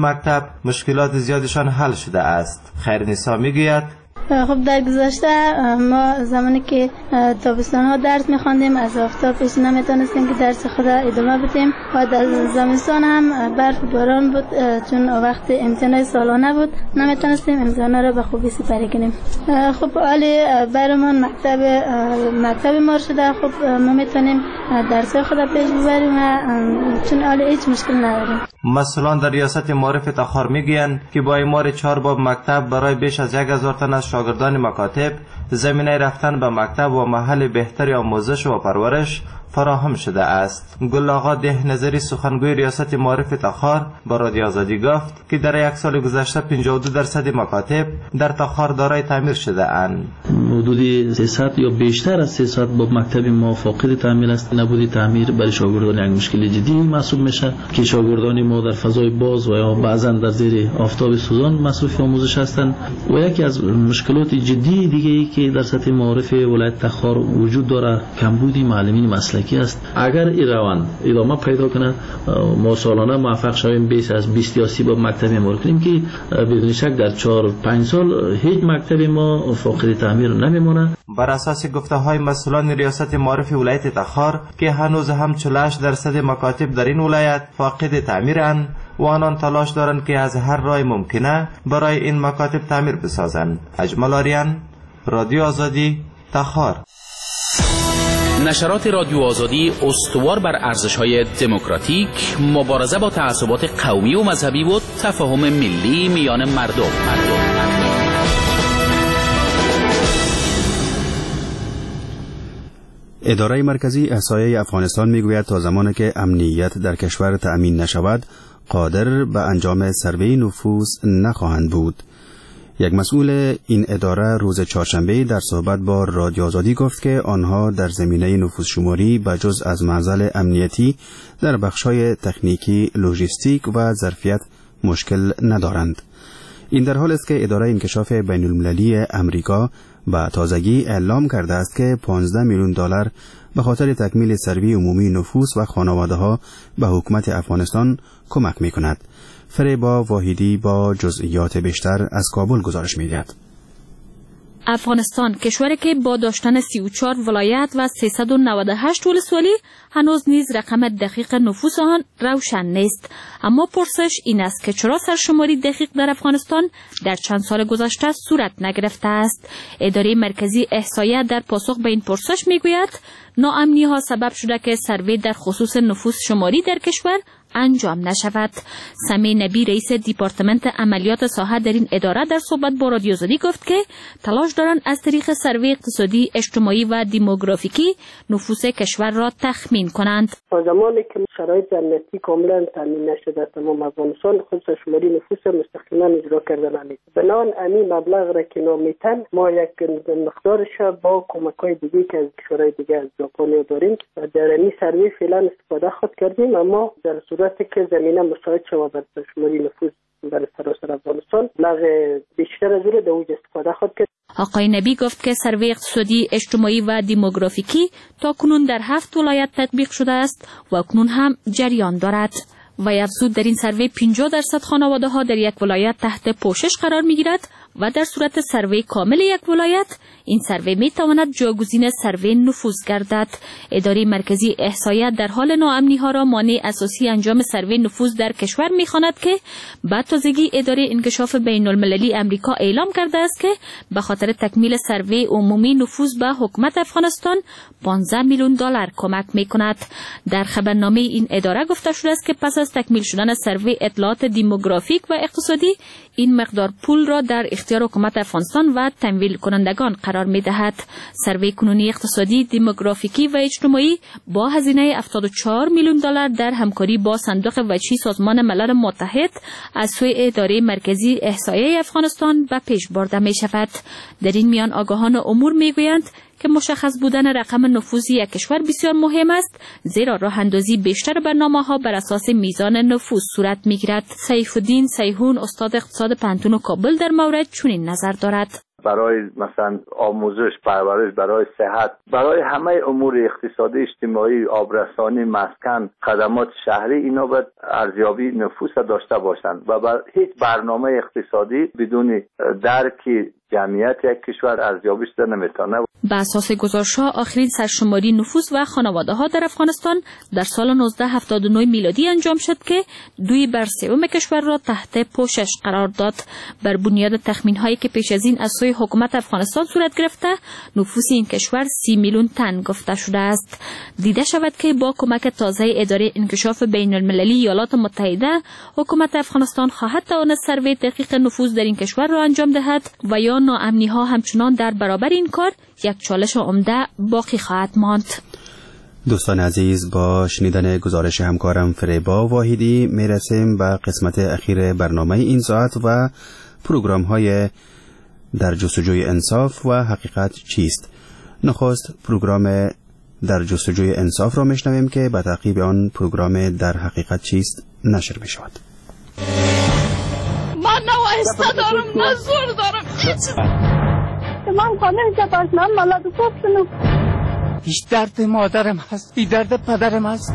مکتب مشکلات زیادشان حل شده است. خیرنسا میگوید خب در گذشته ما زمانی که تابستان ها درس می‌خواندیم از آفتاب پیش نمیتونستیم که درس خود ادامه بدیم و در زمستان هم برف باران بود، چون وقت امتحان سالانه بود نمیتونستیم امتحانا رو به خوبی سپری کنیم. خب حالی برامون مکتب ما شده، خب ما میتونیم درس خود پیش ببریم و چون حالی هیچ مشکل نداریم. مسئولان در ریاست معارف تخار میگویند که با اعمار 4 باب مکتب برای بیش از 1000 تن از شاگردان مکاتب زمینه رفتن به مکتب و محل بهتری آموزش و پرورش فراهم شده است. گل آقا ده نظری سخنگوی ریاست معارف تخار با رادیو آزادی گفت که در یک سال گذشته 52% مکاتب در تخار دارای تعمیر شده اند. حدود 300 یا بیشتر از 300 باب مکتب ما فاقد تعمیر است. نبود تعمیر برای شاگردان یک مشکل جدی محسوب میشه که شاگردان ما در فضای باز و یا بعضا در زیر آفتاب سوزان مصروف آموزش هستند. و یکی از مشکلات جدی دیگه ای که در سطح معارف ولایت تخار وجود داره کمبود معلمین مسلکی است. اگر این روند ادامه پیدا کنه ما سالانه موفق شویم بیش از 20 یا 30 باب مکتب معمار کنیم که بدون شک در 4-5 سال هیچ مکتب ما فاقد تعمیر نمیمونه. بر اساس گفته‌های مسئولان ریاست معارف ولایت تخار که هنوز هم 48% مکاتب در این ولایت فاقد تعمیرند و آنان تلاش دارند که از هر راه ممکنه برای این مکاتب تعمیر بسازند. اجمل آریان، رادیو آزادی، تخار. نشرات رادیو آزادی استوار بر ارزش‌های دموکراتیک، مبارزه با تعصبات قومی و مذهبی و تفاهم ملی میان مردم. اداره مرکزی احصایه افغانستان میگوید تا زمانی که امنیت در کشور تأمین نشود قادر به انجام سروی نفوس نخواهند بود. یک مسئول این اداره روز چهارشنبه در صحبت با رادیو آزادی گفت که آنها در زمینه نفوس شماری بجز از معضل امنیتی در بخش‌های تکنیکی، لوجستیک و ظرفیت مشکل ندارند. این در حال است که اداره انکشاف بین المللی امریکا به تازگی اعلام کرده است که 15 میلیون دلار به خاطر تکمیل سروی عمومی نفوس و خانواده‌ها به حکومت افغانستان کمک می‌کند. فریبا واحدی با جزئیات بیشتر از کابل گزارش می‌دهد. افغانستان کشوری که با داشتن 34 ولایت و 398 ولسوالی هنوز نیز رقم دقیق نفوس آن روشن نیست. اما پرسش این است که چرا سرشماری دقیق در افغانستان در چند سال گذشته صورت نگرفته است؟ اداره مرکزی احصایه در پاسخ به این پرسش میگوید ناامنی ها سبب شده که سروی در خصوص نفوس شماری در کشور انجام نشود. سمی نبی رئیس دیپارتمنت عملیات ساحه در این اداره در صحبت با رادیو آزادی گفت که تلاش دارند از طریق سروی اقتصادی، اجتماعی و دیموگرافیکی نفوس کشور را تخمین کنند. تا زمانی که شرایط امنیتی کاملا تامین نشده تمام افغانستان خصوص شماری نفوس مستقیما اجرا کردن نیست. بنابر همین مبلغ را که نامیتن ما یک مقدارش با کمک‌های دیگه که از کشورهای دیگه از ژاپن داریم در این سروی فعلا استفاده خود کردیم، اما در صورتی که زمینه مساعد شود بر شماری نفوس برای سراسر افغانستان مبلغ بیشتر از اون در اوج استفاده خود کرد. آقای نبی گفت که سروی اقتصادی، اجتماعی و دیموگرافیکی تا کنون در 7 ولایت تطبیق شده است و اکنون هم جریان دارد. و افزود در این سروی 50% خانواده ها در یک ولایت تحت پوشش قرار می گیرد و در صورت سروی کامل یک ولایت این سروی می تواند جایگزین سروی نفوس گردد. اداره مرکزی احصایه در حال ناامنی ها را مانع اساسی انجام سروی نفوس در کشور می خواند که بعد تازگی اداره انکشاف بین المللی امریکا اعلام کرده است که به خاطر تکمیل سروی عمومی نفوس به حکومت افغانستان 15 میلیون دلار کمک می کند. در خبرنامه این اداره گفته شده است که پس از تکمیل شدن سروی اطلاعات دیموگرافیک و اقتصادی این مقدار پول را در اختیار حکومت افغانستان و تمویل کنندگان قرار می دهد. سروی کنونی اقتصادی، دیموگرافیکی و اجتماعی با هزینه 74 میلیون دلار در همکاری با صندوق وجهی سازمان ملل متحد از سوی اداره مرکزی احصایه افغانستان به پیش برده می شود. در این میان آگاهان امور می گویند که مشخص بودن رقم نفوذی یک کشور بسیار مهم است، زیرا راه اندازی بیشتر برنامه‌ها بر اساس میزان نفوذ صورت می‌گیرد. سیف الدین سیحون، استاد اقتصاد پنتون و کابل در مورد چنین نظر دارد. برای مثلا آموزش، پرورش، برای صحت، برای همه امور اقتصادی، اجتماعی، آبرسانی، مسکن، خدمات شهری، اینا باید ارزیابی نفوس داشته باشند و هیچ برنامه اقتصادی بدون درک جمعیت یک کشور ارزیابی شده نمیتونه. به اساس گزارش‌ها آخرین سرشماری نفوس و خانواده‌ها در افغانستان در سال 1979 میلادی انجام شد که 2/3 کشور را تحت پوشش قرار داد. بر بنیاد تخمین‌هایی که پیش از این از سوی حکومت افغانستان صورت گرفته، نفوس این کشور 30 میلیون تن گفته شده است. دیده شود که با کمک تازه اداره انکشاف بین‌المللی ایالات متحده، حکومت افغانستان خواهد تواند سروی تحقیق نفوس در این کشور را انجام دهد و یا ناامنی‌ها همچنان در برابر این کار یک چالش عمده باقی خواهد ماند. دوستان عزیز، با شنیدن گزارش همکارم فریبا واحدی میرسیم به قسمت اخیر برنامه این ساعت و پروگرام‌های در جستجوی انصاف و حقیقت چیست. نخست پروگرام در جستجوی انصاف را میشنویم که به تعقیب آن پروگرام در حقیقت چیست نشر می شود. من نه وایسته دارم نه زور دارم من خانه که پاشنم ملاد خوبتنم. هیچ درد مادرم هست، بی درد پدرم هست.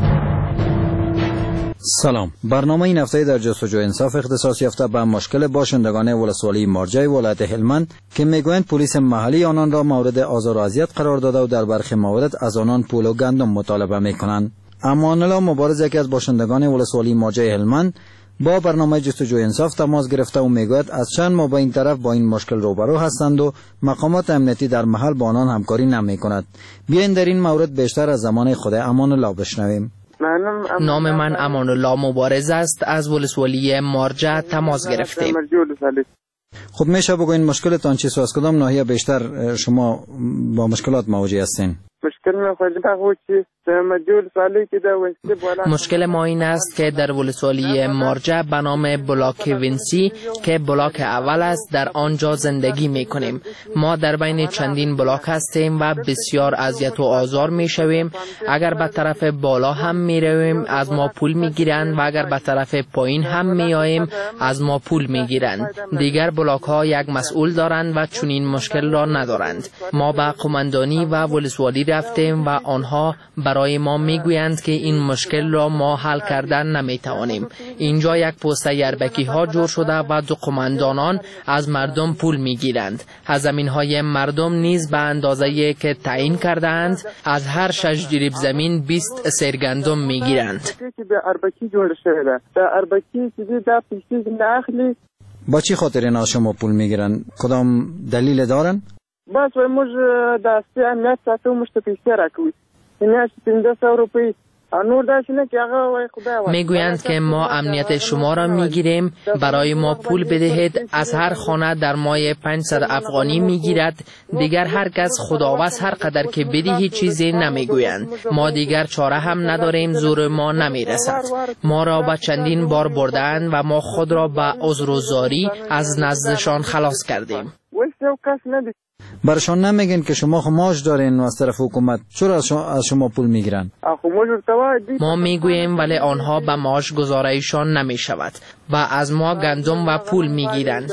سلام. برنامه این هفته در جستجوی انصاف اختصاص یافته به مشکل باشندگان ولسوالی مارجه ولایت هلمند که میگویند پلیس محلی آنان را مورد آزار و اذیت قرار داده و در برخی موارد از آنان پول و گندم مطالبه میکنند. امان الله مبارز، یکی از باشندگان ولسوالی مارجه هلمند، با برنامه جستجوی انصاف تماس گرفته و میگوید از چند ماه به این طرف با این مشکل روبرو هستند و مقامات امنیتی در محل با آنان همکاری نمی کند. بیاین در این مورد بیشتر از زمان خود امان الله بشنویم. نام من امان الله مبارز است. از ولسوالی مارجه تماس گرفتیم. خب میشه بگوین مشکلتان چیست و از کدام ناحیه بیشتر شما با مشکلات مواجه هستین؟ مشکل ما این است که در ولسوالی مارجه به نام بلاک وینسی که بلاک اول است در آنجا زندگی می کنیم. ما در بین چندین بلاک هستیم و بسیار اذیت و آزار می شویم. اگر به طرف بالا هم می رویم از ما پول می گیرند و اگر به طرف پایین هم می آییم از ما پول می گیرند. دیگر بلاک ها یک مسئول دارند و چنین مشکل را ندارند. ما به قماندانی و ولسوالی رفتیم و آنها برای ما میگویند که این مشکل را ما حل کردن نمیتوانیم. اینجا یک پست یربکی ها جور شده و دو قماندانان از مردم پول میگیرند. از زمین های مردم نیز به اندازه‌ای که تعیین کردند از هر 6 جریب زمین 20 سرگندم میگیرند. با چی خاطر اینا شما پول میگیرن؟ کدام دلیل دارن؟ بس وای موږ د اصلي امنیت ساتو موږ ته پیسې راکوي امنیت 1500 روپۍ نور داسې نه که هغه وای خدای میگویند که ما امنیت شما را میگیریم، برای ما پول بدهید. از هر خانه در ماه 500 افغانی میگیرد. دیگر هر کس خداوند هر قدر که بدهی چیزی نمیگویند. ما دیگر چاره هم نداریم، زور ما نمیرسد. ما را به چندین بار بردند و ما خود را به عذر و زاری از نزدشان خلاص کردیم. برشان نمیگن که شما خماش دارین و از طرف حکومت چرا از شما پول میگیرن؟ ما میگوییم ولی آنها به معاش گزارایشان نمیشود و از ما گندم و پول میگیرند.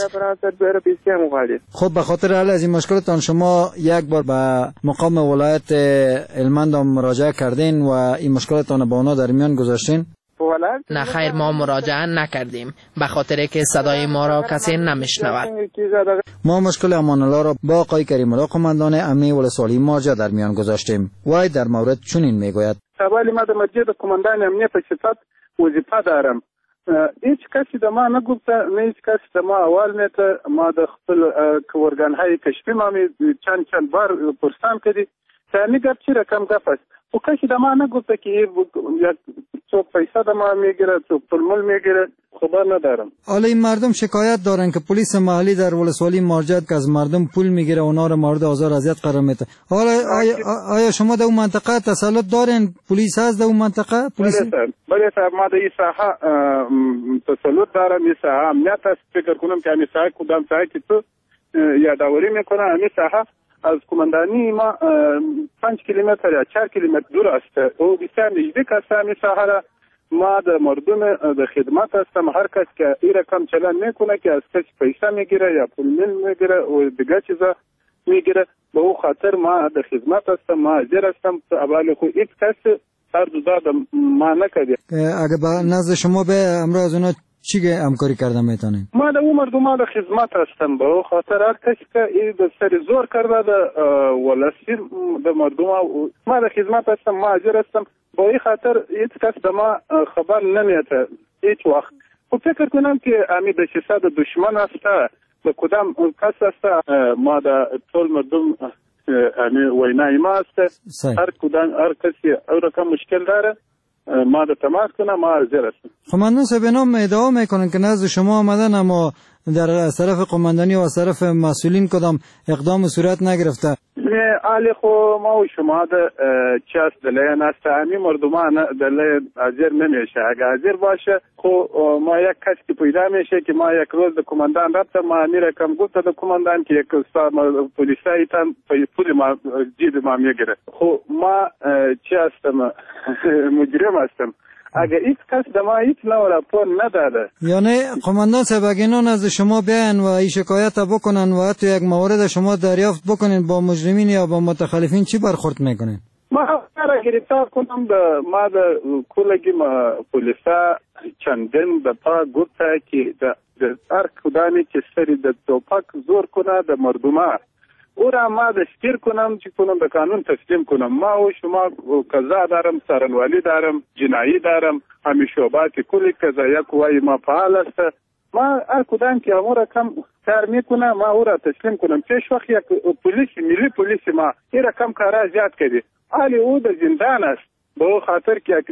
خب به خاطر حل از این مشکلتان شما یک بار به مقام ولایت هلمند مراجعه کردین و این مشکلتان با اونا در میان گذاشتین؟ نه خیر، ما مراجعه نکردیم به خاطر که صدای ما را کسی نمیشنود. ما مشکل امان الله را با آقای کریم الله قماندان امنی ولسوالی مارجه در میان گذاشتیم. وای در مورد چنین میگوید: ولی ما د مرجع د قماندان امنیه په صفت وظیفه دارم. هیچ کسی د ما نه گفته، نه هیچ کسی د ما اول میته. ما د خپل ارگانهای کشفی ما چند بار پرسان کردی تا گرچه رقم گفت است و کسی د ما نه گفته که څوک پیسه د ما میگیره، څوک پلمول میگیره. خبر ندارم. حالا این مردم شکایت دارن که پلیس محلی در ولسوالی مارجه که از مردم پول میگیره و اونا رو مورد آزار اذیت قرار میده. حالا آیا شما در اون منطقه تسلط دارین؟ پلیس هست در اون منطقه؟ پلیس بله صاحب، ما در این ساحه تسلط دارم. این ساحه امنیت است. فکر کنم که این ساحه کدام ساحه که تو یادآوری میکنه، این ساحه از قماندانی ما 5 کیلومتر یا 4 کیلومتر دور است. او بسیار نزدیک است. این ساحه را ما در مردم در خدمت هستم. هر کس که این رقم چلن میکنه که از کسی پیسه میگیره یا پول میگیره و دیگه چیزا میگیره، به او خاطر ما در خدمت هستم، ما حاضر هستم. اولی خود هیچ کس هر دو دادم ما نکردیم. اگه با نزد شما به امروز از اونا چی همکاری کردن میتونین؟ ما در اون مردم در خدمت هستم، به او خاطر هر کسی که این در سر زور کرده در ولسی در مردم ما در خدمت هستم، ما حاضر هستم. با این خاطر هیچ کس به ما خبر نمیده هیچ وقت. و فکر کنم که امی در چیزا در دشمن هسته به کدام کس هسته، ما در طول مردم وینای ما هسته. هر کسی او رقم مشکل داره ما در تماس کنم، ما حاضر هستم. قماندان صاحب اینا ادعا میکنن که نزد شما آمدن اما در طرف قماندانی و از طرف مسئولین کدام اقدام صورت نگرفته. علی خو ما و شما ده چاس دلیه نسته همی مردمان دلیه حاضر نمیشه. اگه حاضر باشه خو ما یک کس که پیدا میشه که ما یک روز ده کماندان رفتم، ما همی رکم گفت ده کماندان که یک پولیسایی تن پول ما جید ما میگیره. خو ما چی هستم مجرم هستم. اگه هیچ کس دما هیچ نوع راپور نداده، یعنی قماندان صاحب اگه اینا نزد شما بیان و این شکایت بکنن و حتی یک مورد شما دریافت بکنین با مجرمین یا با متخلفین چی برخورد میکنین؟ ما را گرفتار کنم ما در کلگی ما پولیسا چندین دفعه گفته که در هر کدامی که سری در توپک زور کنه در مردمه او را ما دستگیر کنم چی کنم به قانون تسلیم کنم. ما و شما قضا دارم، سرنوالی دارم، جنایی دارم، همی شعبات کلی قضایی قوای ما فعال است. ما هر کدام که امور رقم کار میکنه ما او را تسلیم کنم. پیش وقت یک پلیس ملی پلیس ما این رقم کارا زیاد کردی، حالی او در زندان است. به او خاطر که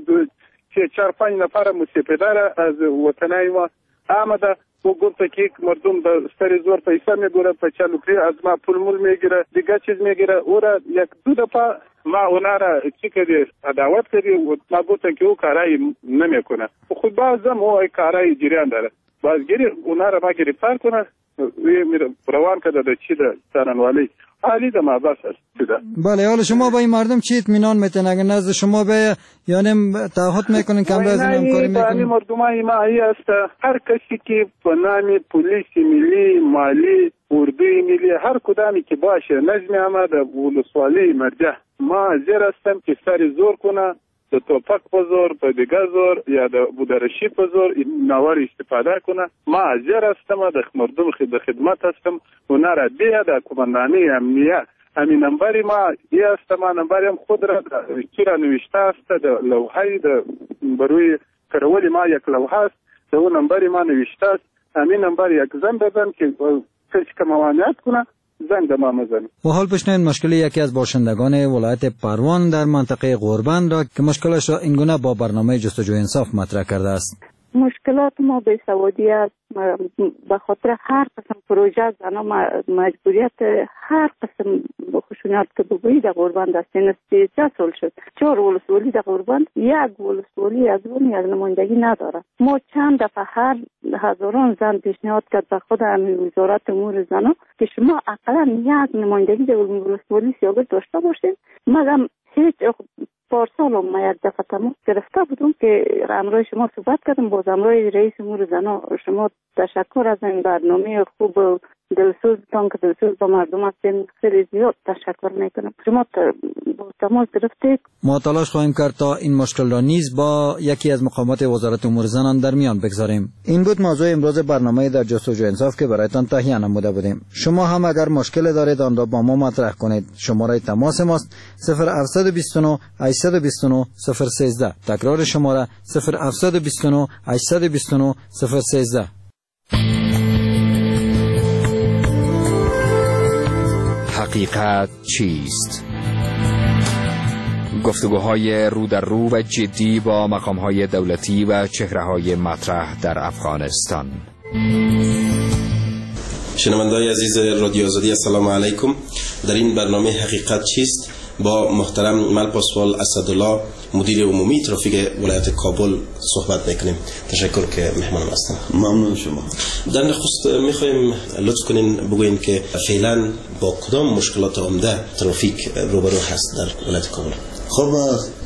4-5 نفر مسیپدار از وطنای ما آمده و گفته که مردم در سر زور پیسه میگیره، پچالوکری از ما پول مول میگیره، دیگه چیز میگیره. او را 1-2 دفعه ما اونا را چی کردی عداوت کردی و ما گفتن که او کارایی نمیکنه. خود بازم او کارایی جریان داره، بازگیری اونا را ما گرفتار کنه روان کرده در چی در سرنوالی حالی در ما بس است. بله، حالا شما با این مردم چی اطمینان میتین اگر نزد شما به یعنی تعهد میکنین که امروز این همکاری میکنین؟ مردمای ما ای است هر کسی که به نام پلیس ملی، مالی، اردوی ملی هر کدامی که باشه نظم آمد ولسوالی مرجع ما حاضر هستم که سر زور کنه، د توپک په زور، په دیگه زور یا د بودرشی په زور نوار استفاده کنه. ما حاضر هستم د مردم خدمت هستم و نرا دیه د کماندانی امنیه امی نمبری ما یه است. ما نمبریم خود را چرا نوشته است د لوحه د بروی کرولی ما یک لوحه است د اون نمبری ما نوشته است. امی نمبر یک زن بزن که کسی که موانعت کنه زنگ ما مزن. و حال بشنوید مشکل یکی از باشندگان ولایت پروان در منطقه غوربند را که مشکلش را اینگونه با برنامه جستجوی انصاف مطرح کرده است. مشکلات ما بیسوادی است، به خاطر هر قسم پروژه زنا مجبوریت هر قسم خشونت که بگویی در غوربند است. این 13 سال شد 4 ولسوالی در غوربند، یک ولسوالی از اون یک نمایندگی نداره. ما چند دفعه هر هزاران زن پیشنهاد کرد به خود وزارت امور زنا که شما اقلا یک نمایندگی در ولسوالی سیاست داشته باشید. مگم هیچ پارسال ما یک دفعه تماس گرفته بودم که امروز شما صحبت کردم با امروز رئیس امور زنا. شما تشکر از این برنامه خوب و دلسوزتان که دلسوز با مردم هستین، خیلی زیاد تشکر میکنم. شما با تماس گرفتید. ما تلاش خواهیم کرد تا این مشکل را نیز با یکی از مقامات وزارت امور زنان در میان بگذاریم. این بود موضوع امروز برنامه در جستجوی انصاف که برایتان تهیه نموده بودیم. شما هم اگر مشکل دارید آن را با ما مطرح کنید. شماره تماس ماست 0729 829 013. تکرار شماره 0729 829 013. حقیقت چیست؟ گفتگوهای رو در رو و جدی با مقامهای دولتی و چهره‌های مطرح در افغانستان. شنونده‌های عزیز رادیو آزادی السلام علیکم. در این برنامه حقیقت چیست با محترم ملپاسوال اسدالله مدیر عمومی ترافیک ولایت کابل صحبت میکنیم. تشکر که مهمانم هستم. ممنون شما. در نخست میخوایم لطف کنین بگوین که فعلا با کدام مشکلات عمده ترافیک روبرو هست در ولایت کابل؟ خب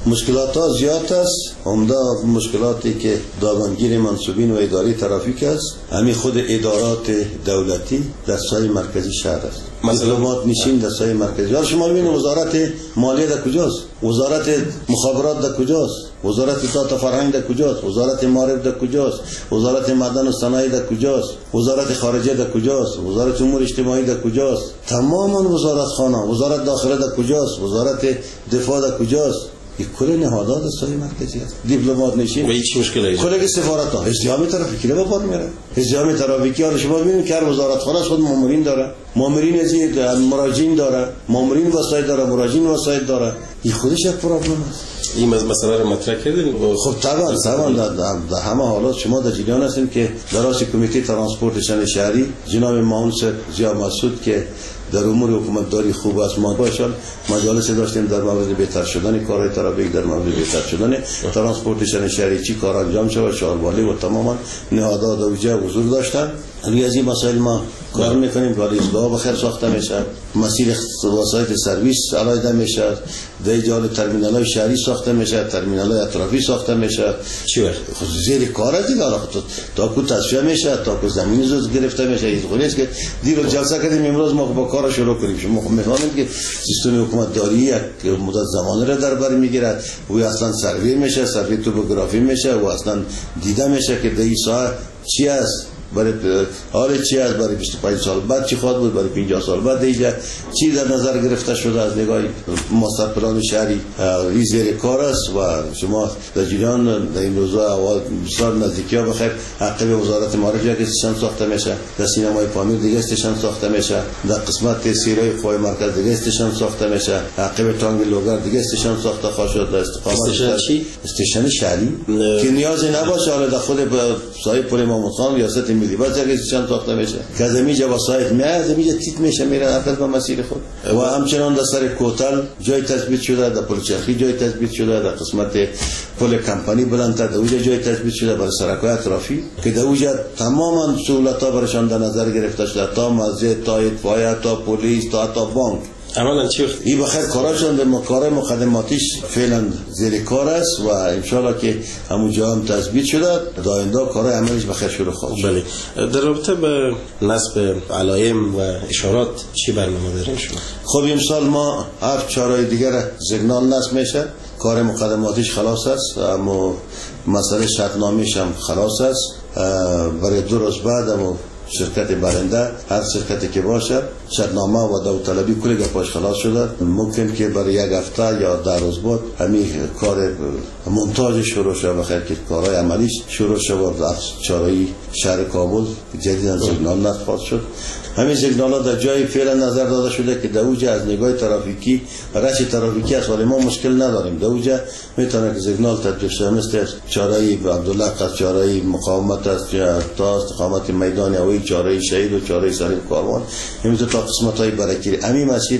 مشکلات ها زیاد است. عمده مشکلاتی که دامنگیر منصوبین و اداره ترافیک است همین خود ادارات دولتی در سایه مرکزی شهر است. دیپلمات نشین در سایه مرکزی. حالا شما ببینید وزارت مالیه در کجاست؟ وزارت مخابرات در کجاست؟ وزارت اطلاعات فرهنگ در کجاست؟ وزارت معارف در کجاست؟ وزارت معدن و صنایع در کجاست؟ وزارت خارجه در کجاست؟ وزارت امور اجتماعی در کجاست؟ تماما وزارت خانه. وزارت داخله در کجاست؟ وزارت دفاع در کجاست؟ این کل نهادات سایه مرکزی است. دیپلمات نشین. هیچ مشکلی نیست. کل سفارت ها ازدحام ترافیکی رو بار میاره. ازدحام ترافیکی رو شما ببینید که هر وزارت خانه خود مامورین داره. مامورین از مراجعین داره. مامورین وسایل داره، مراجعین وسایل داره. این خودش یک پروبلم است. این مسئله رو مطرح کردین؟ خب طبعا در همه حالات شما در جریان هستین که در رأس کمیته ترانسپورت شهری جناب معاون ضیا مسعود که در امور حکومتداری خوب است، ما باشد مجالس داشتیم در مورد بهتر شدن کارهای ترافیک، در مورد بهتر شدن ترانسپورت شهری چی کار انجام شود، شهروالی و تماما نهادات اوجه حضور داشتن. روی از این مسائل ما کار میکنیم. کار ایستگاه بخیر ساخته میشه، مسیر وسایط سرویس علایده میشه، در جال ترمینال‌های شهری ساخته میشه، ترمینال‌های اطرافی ساخته میشه. چی وقت زیر کار است دیگه. تا کو تصفیه میشه، تا کو زمین زود گرفته میشه. این خوبه است که دیروز جلسه کردیم، امروز ما با کار شروع کنیم. شما میفهمید که سیستم حکومتداری یک مدت زمان را در بر میگیرد و اصلا سروی میشه، سروی توپوگرافی میشه و اصلا دیده میشه که در این ساحه چی است، برای حال چی است، برای 25 سال بعد چی خواهد بود، برای 50 سال بعد دیگه چی در نظر گرفته شده از نگاه ماستر پلان شهری. این زیر کار است و شما در جریان در این روزها اول بسیار نزدیکی ها بخیر عقب وزارت معارف یک استیشن ساخته میشه، در سینمای پامیر دیگه استیشن ساخته میشه، در قسمت سیرای قوای مرکز دیگه استیشن ساخته میشه، عقب تانگ لوگر دیگه استیشن ساخته خواهد شد. در استقامت استیشن شهری که نیازی نباشه حالا در خود سایه پل محمود خان ریاست ملی بس یک استیشن ساخته میشه که از اینجا وسایط میاد، اینجا تیت میشه میره اصلا به مسیر خود. و همچنان در سر کوتل جای تثبیت شده، در پل چرخی جای تثبیت شده، در قسمت پل کمپانی بلندتر در اونجا جای تثبیت شده برای سرک‌های اطرافی که در اونجا تماما سهولت‌ها برایشان در نظر گرفته شده، تا مسجد، تا اطفائیه، تا پلیس، تا بانک. عملا چی وقت این بخیر کاراشون در کار مقدماتیش فعلا زیر کار است و انشالله که همون جا هم تثبیت شده در آینده کارهای عملش بخیر شروع خواهد شد. بله. در رابطه به نصب علائم و اشارات چی برنامه دارین شما؟ خب امسال ما 7 چهارهای دیگر سیگنال نصب میشه، کار مقدماتیش خلاص است، اما مسئله شرطنامه‌اش هم خلاص است. برای 2 روز بعد اما شرکت برنده هر شرکتی که باشه شرطنامه و داوطلبی کلی گپاش خلاص شده. ممکن که برای 1 هفته یا 10 روز بعد همین کار مونتاژ شروع شد بخیر که کارهای عملیش شروع شد و چهارراه شهر کابل جدیداً سیگنال نصب خواهد شد. همین سیگنال ها در جای فعلا نظر داده شده که در اوجه از نگاه ترافیکی رش ترافیکی است ولی ما مشکل نداریم. در اوجه میتونه که سیگنال تطبیق شه، مثل چهارراه عبدالله از چهارراه مقاومت است تا استقامت میدان هوایی، چهارراه شهید و چهارراه سلیم کاروان، همینطور تا قسمت های برکیری. همین مسیر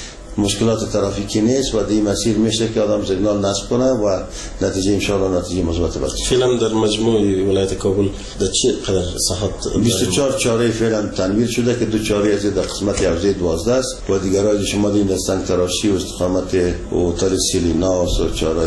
مشکلات ترافیکی نیست و در این مسیر میشه که آدم سیگنال نصب کنه و نتیجه انشاءالله نتیجه مثبت باشه. فعلا در مجموع ولایت کابل در چه قدر ساحات 24 چهارراه فعلا تنویر شده که 2 چهارراه از در قسمت حوزه 12 است و دیگرای شما دیدین در سنگ تراشی و استقامت هتل سیلیناس و چهارراه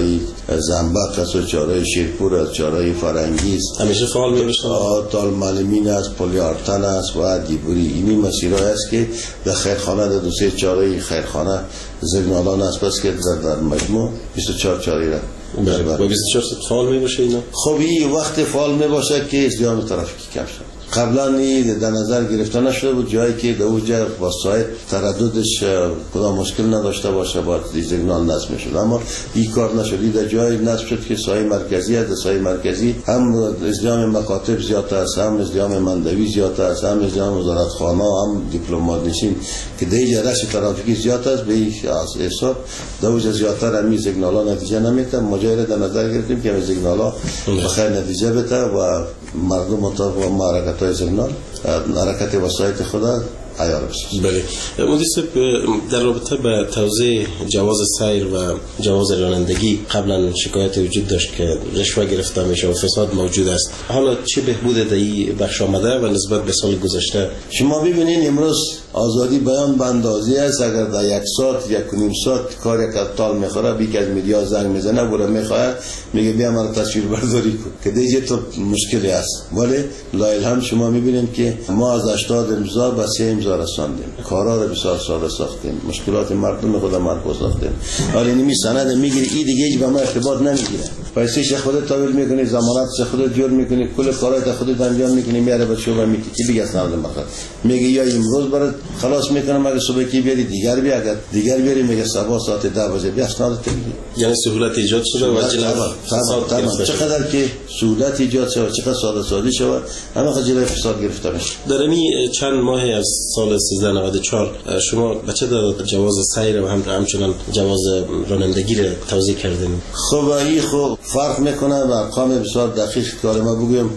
زنبق است و چهارراه شیرپور است، چهارراه فرنگی است، همیشه فعال میباشن. تال معلمین است، پل آرتن است و دیبوری. این مسیرها است که در خیرخانه در 2-3 چهارراه خیرخانه سیگنالان است پس که در مجموع 24 چهارراه را با 24 فعال میباشه. اینا خب این وقت فعال میباشه که ازدحام ترافیکی کم شد. قبلا این در نظر گرفته نشده بود، جایی که در اونجا وسایط ترددش کدام مشکل نداشته باشه با سیگنال نصب میشد، اما این کار نشد. در جایی نصب شد که سایه مرکزی است. در سایه مرکزی هم ازدحام مکاتب زیاد است، هم ازدحام مندوی زیاد است، هم ازدحام وزارتخانه، هم دیپلمات نشین که در اینجا رش ترافیکی زیاد است. به این حساب در اونجا زیادتر همین سیگنال‌ها نتیجه نمیده. ماجرا در نظر گرفتیم که همین سیگنال‌ها بخیر نتیجه بده و مردم مطابق با حرکت‌های سیگنال حرکت وسایط خدا عیار بشه. بله. مدیر صاحب در رابطه به توزیع جواز سیر و جواز رانندگی قبلا شکایت وجود داشت که رشوه گرفته میشه و فساد موجود است. حالا چه بهبود در این بخش آمده و نسبت به سال گذشته؟ شما ببینید امروز آزادی بیان به اندازه است اگر در 1 ساعت 1.5 ساعت کار یک تال میخوره بیک از میدیا زنگ میزنه بوره میخواد میگه بیا مرا تصویر برداری کن که دیگه تو مشکلی است. ولی لایل هم شما میبینید که ما از 80 امضا به 3 امضا رساندیم، کارا رو بسیار ساده ساختیم، مشکلات مردم خود مرکز ساختیم. ولی نمی سند میگیری این دیگه هیچ به ما ارتباط نمیگیره، پیسه‌ش خودت تحویل میکنی، ضمانتش خودت جور میکنی، کل کارات خودت انجام میکنی، میاره به شعبه میگی کی دیگه سند مخاطر میگه یا امروز برات خلاص میکنم اگه صبح کی بیاری دیگر بیا، اگر دیگر بیاری میگه صبح ساعت 10 بجه بیا اسناد تو میگی. یعنی سهولت ایجاد شده و جلوه چقدر که سهولت ایجاد شده چقدر ساده سازی شده همه جلوی فساد گرفته میشه. در این چند ماه از سال 1394 شما بچه در جواز سیر و همچنان جواز رانندگی را توزیع کردیم. خب این خب فرق میکنه و ارقام بسیار دقیق کار ما بگویم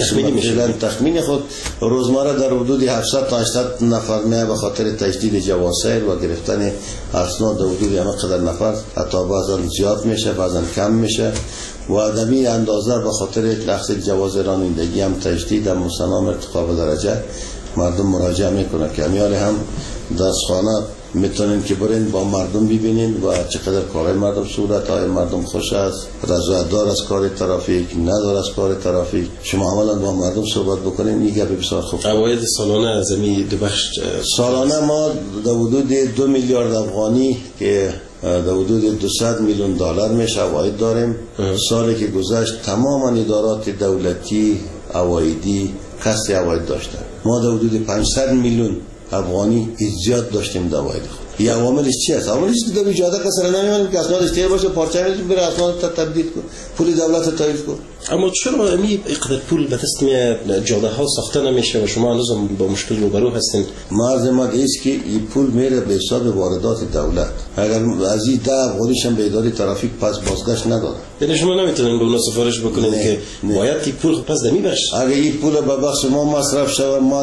تخمین خود روزمره در حدود 700 تا 800 نفر میه به خاطر تجدید جواز سیر و گرفتن اسناد در حدود همه قدر نفر، حتی بعضا زیاد میشه بعضا کم میشه و دمی اندازه به خاطر لحظه جواز رانندگی هم تجدید هم مسنام ارتقا به درجه مردم مراجعه میکنه که امیال هم دستخانه میتونین که برین با مردم ببینین و چقدر کارهای مردم صورتهای مردم خوش است، رضایت دار از کار ترافیک ندار از کار ترافیک، شما عملا با مردم صحبت بکنین این گپ بسیار خوب. عواید سالانه از این دو بخش سالانه ما در حدود 2 میلیارد افغانی که در حدود 200 میلیون دلار میشه عواید داریم. سالی که گذشت تماما ادارات دولتی عوایدی کسری عواید داشتن، ما در حدود 500 میلیون افغانی ایجاد داشتیم در عواید خود. این عواملش چی است؟ عواملش که در ایجاد کسر نمیمانیم که اسنادش تیر باشه پارچه میدیم بره اسناد تبدیل کن پول دولت تعریف کن. اما چرا اینقدر پول به دست میاد جاده ها ساخته نمیشه و شما هنوز با مشکل روبرو هستین؟ مرز ما است که این پول میره به حساب واردات دولت، اگر از این 10 افغانیش هم به اداره ترافیک پس بازگشت نداره. یعنی شما نمیتونین به اون سفارش بکنین که باید این پول پس دمی بخش؟ اگه این پول به بخش ما مصرف شود ما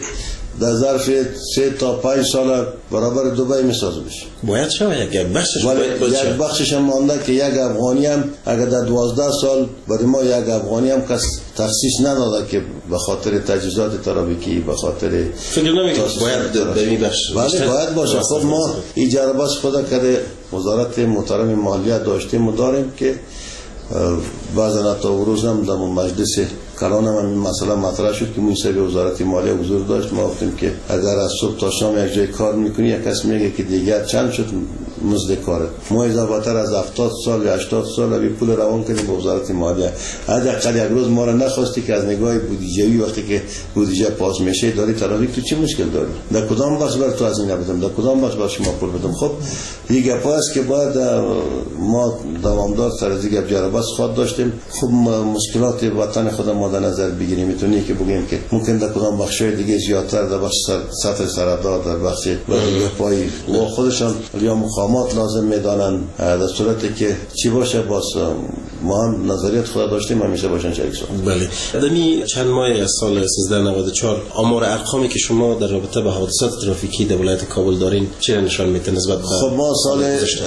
در ظرف 3 تا 5 سال برابر دبی میسازه بشه. باید شود یک بخشش یک بخشش هم مانده که یک افغانی هم اگر در 12 سال برای ما یک افغانی هم کس تخصیص نداده که به خاطر تجهیزات ترافیکی به خاطر فکر نمیکنم باید در این بخش باید باشه. خب ما اجاره باز خدا کرده وزارت محترم مالیه داشتیم و داریم که بعضا تا روز هم در مجلس کلان هم این مسئله مطرح شد که منصب وزارت مالیه حضور داشت. ما گفتیم که اگر از صبح تا شام یک جای کار میکنی یک کس میگه که دیگر چند شد مزد کاره، ما اضافه‌تر از 70 سال یا 80 سال این پول روان کردیم به وزارت مالیه. حداقل یک روز ما را نخواستی که از نگاه بودجه‌ای وقتی که بودجه پاس میشه داری ترافیک تو چه مشکل داری؟ در کدام بخش بر تو از این بدم، در کدام بخش بر شما پول بدم؟ خب این گپ است که باید ما دوامدار سر از این گپ جر بس خود داشتیم. خب مشکلات وطن خود ما در نظر بگیریم میتونی که بگیم که ممکن در کدام بخش‌های دیگه زیادتر در بخش سطح سرحدات در بخش پای و خودشان یا مقامات لازم میدانن در صورتی که چی باشه باز ما هم نظریت خود داشتیم همیشه باشن شریک شد. بله دمی چند ماه از سال 1394 آمار ارقامی که شما در رابطه با حادثات ترافیکی در ولایت کابل دارین چه نشان میده نسبت به خب ما سال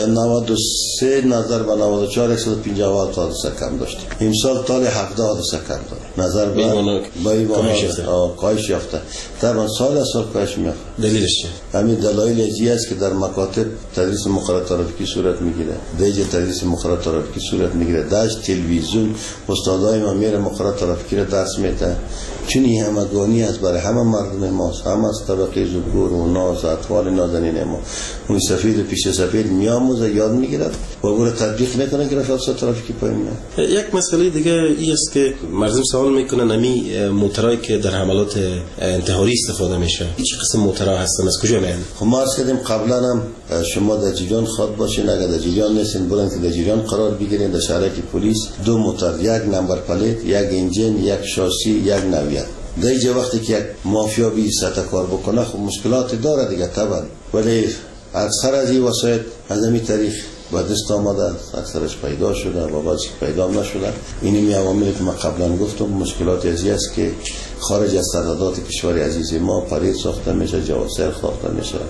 93 نظر به 94 150 تا حادثه کم داشتیم، امسال تا 70 حادثه کم داریم نظر به کاهش یافته. طبعا سال از سال کاهش میافته. دلیلش چیه؟ همین دلایل ازی است که در مکاتب تدریس مقررات ترافیکی صورت میگیره، دیگه تدریس مقررات ترافیکی صورت میگیره، داش تلویزیون استادای ما میره مقررات ترافیکی رو درس میده، چون این همگانی است برای همه مردم ما، هم از طبقه زبگور و ناز اطفال نازنین ما. اون سفید و پیش سفید میآموزه یاد میگیره و او رو تطبیق میکنه که حادثات ترافیکی پایین میاد. یک مسئله دیگه این است که مردم سوال میکنن امی موترایی که در حملات انتحاری استفاده میشه چه قسم موترها هستن، از کجا میان؟ خب ما عرض کردیم قبلا هم شما در جریان خود باشین، اگر در جریان نیستین برین که در جریان قرار بگیرین. در شهرک پلیس 2 موتر، یک نمبر پلیت، یک انجین، یک شاسی، یک نویت. دیگه وقتی که یک مافیا بی سطح کار بکنه خب مشکلات داره دیگه طبعا، ولی اکثر از این وسایل از همین تاریخ با دست آمده، اکثرش پیدا شده و بعضی پیدا نشده. اینی عواملی که من قبلا گفتم مشکلات ازی است که خارج از سرحدات کشور عزیز ما پرید ساخته میشه، جواسر ساخته میشه و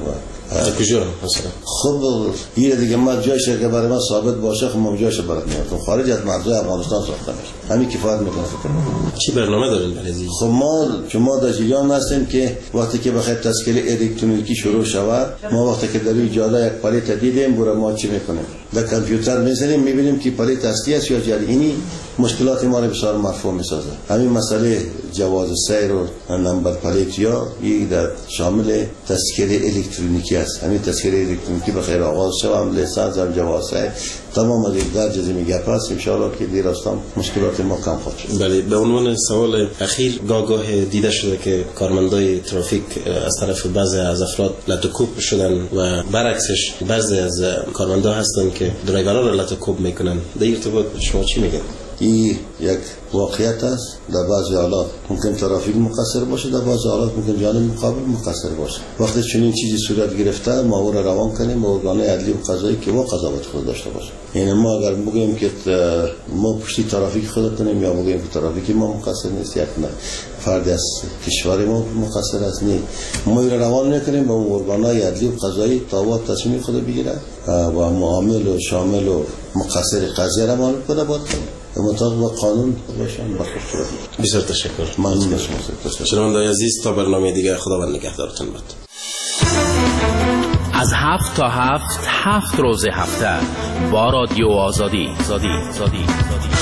کجا مثلا؟ خب این دیگه ما جایش که برای من ثابت باشه خب ما جایش برات میارم. خارج از مرزهای افغانستان ساخته میشه. همین کفایت میکنه. چی برنامه دارین برای این؟ خب ما در جریان هستیم که وقتی که بخیر تسکیل الکترونیکی شروع شود، ما وقتی که در این جاده یک پلیت دیدیم برای ما چی میکنیم؟ در کامپیوتر می‌زنیم می‌بینیم که پلیت اصلی است یا جعلی. مشکلات ما رو بسیار مرفوع می‌سازه. همین مسئله جواز سیر و نمبر پلیت یا یک در شامل تسکیل الکترونیکی است. همین تسکیل الکترونیکی بخیر آغاز شود، هم لیسانس هم جواز سیر تمام از در جزیره گپ است. ان شاء الله که دیر است مشکلات ما کم خواهد شد. بله، به عنوان سوال اخیر گاه دیده شده که کارمندای ترافیک از طرف بعضی از افراد لطوکوب شدن و برعکسش بعضی از کارمندا هستن که درایورها را لطوکوب میکنن. در ارتباط شما چی میگن؟ این یک واقعیت است. در بعضی حالات ممکن ترافیک مقصر باشه، در بعضی حالات ممکن جانب مقابل مقصر باشه. وقتی چنین چیزی صورت گرفته ما او را روان کنیم به ارگان‌های عدلی و قضایی که وا قضاوت خود داشته باشه. یعنی ما اگر بگیم که ما پشتی ترافیک خود کنیم یا بگیم که ترافیک ما مقصر نیست، یک نه فرد از کشور ما مقصر است، نه ما را روان نکنیم به ارگان‌های عدلی و قضایی تا تصمیم خود بگیره و معامل و شامل و مقصر قضیه را معلوم کنه باید مطابق قانون باشن. بخیر. بسیار تشکر. ممنون شما. شنوندگان عزیز، تا برنامه دیگر خداوند نگهدارتون باد. از 7 تا 7 روز هفته با رادیو آزادی.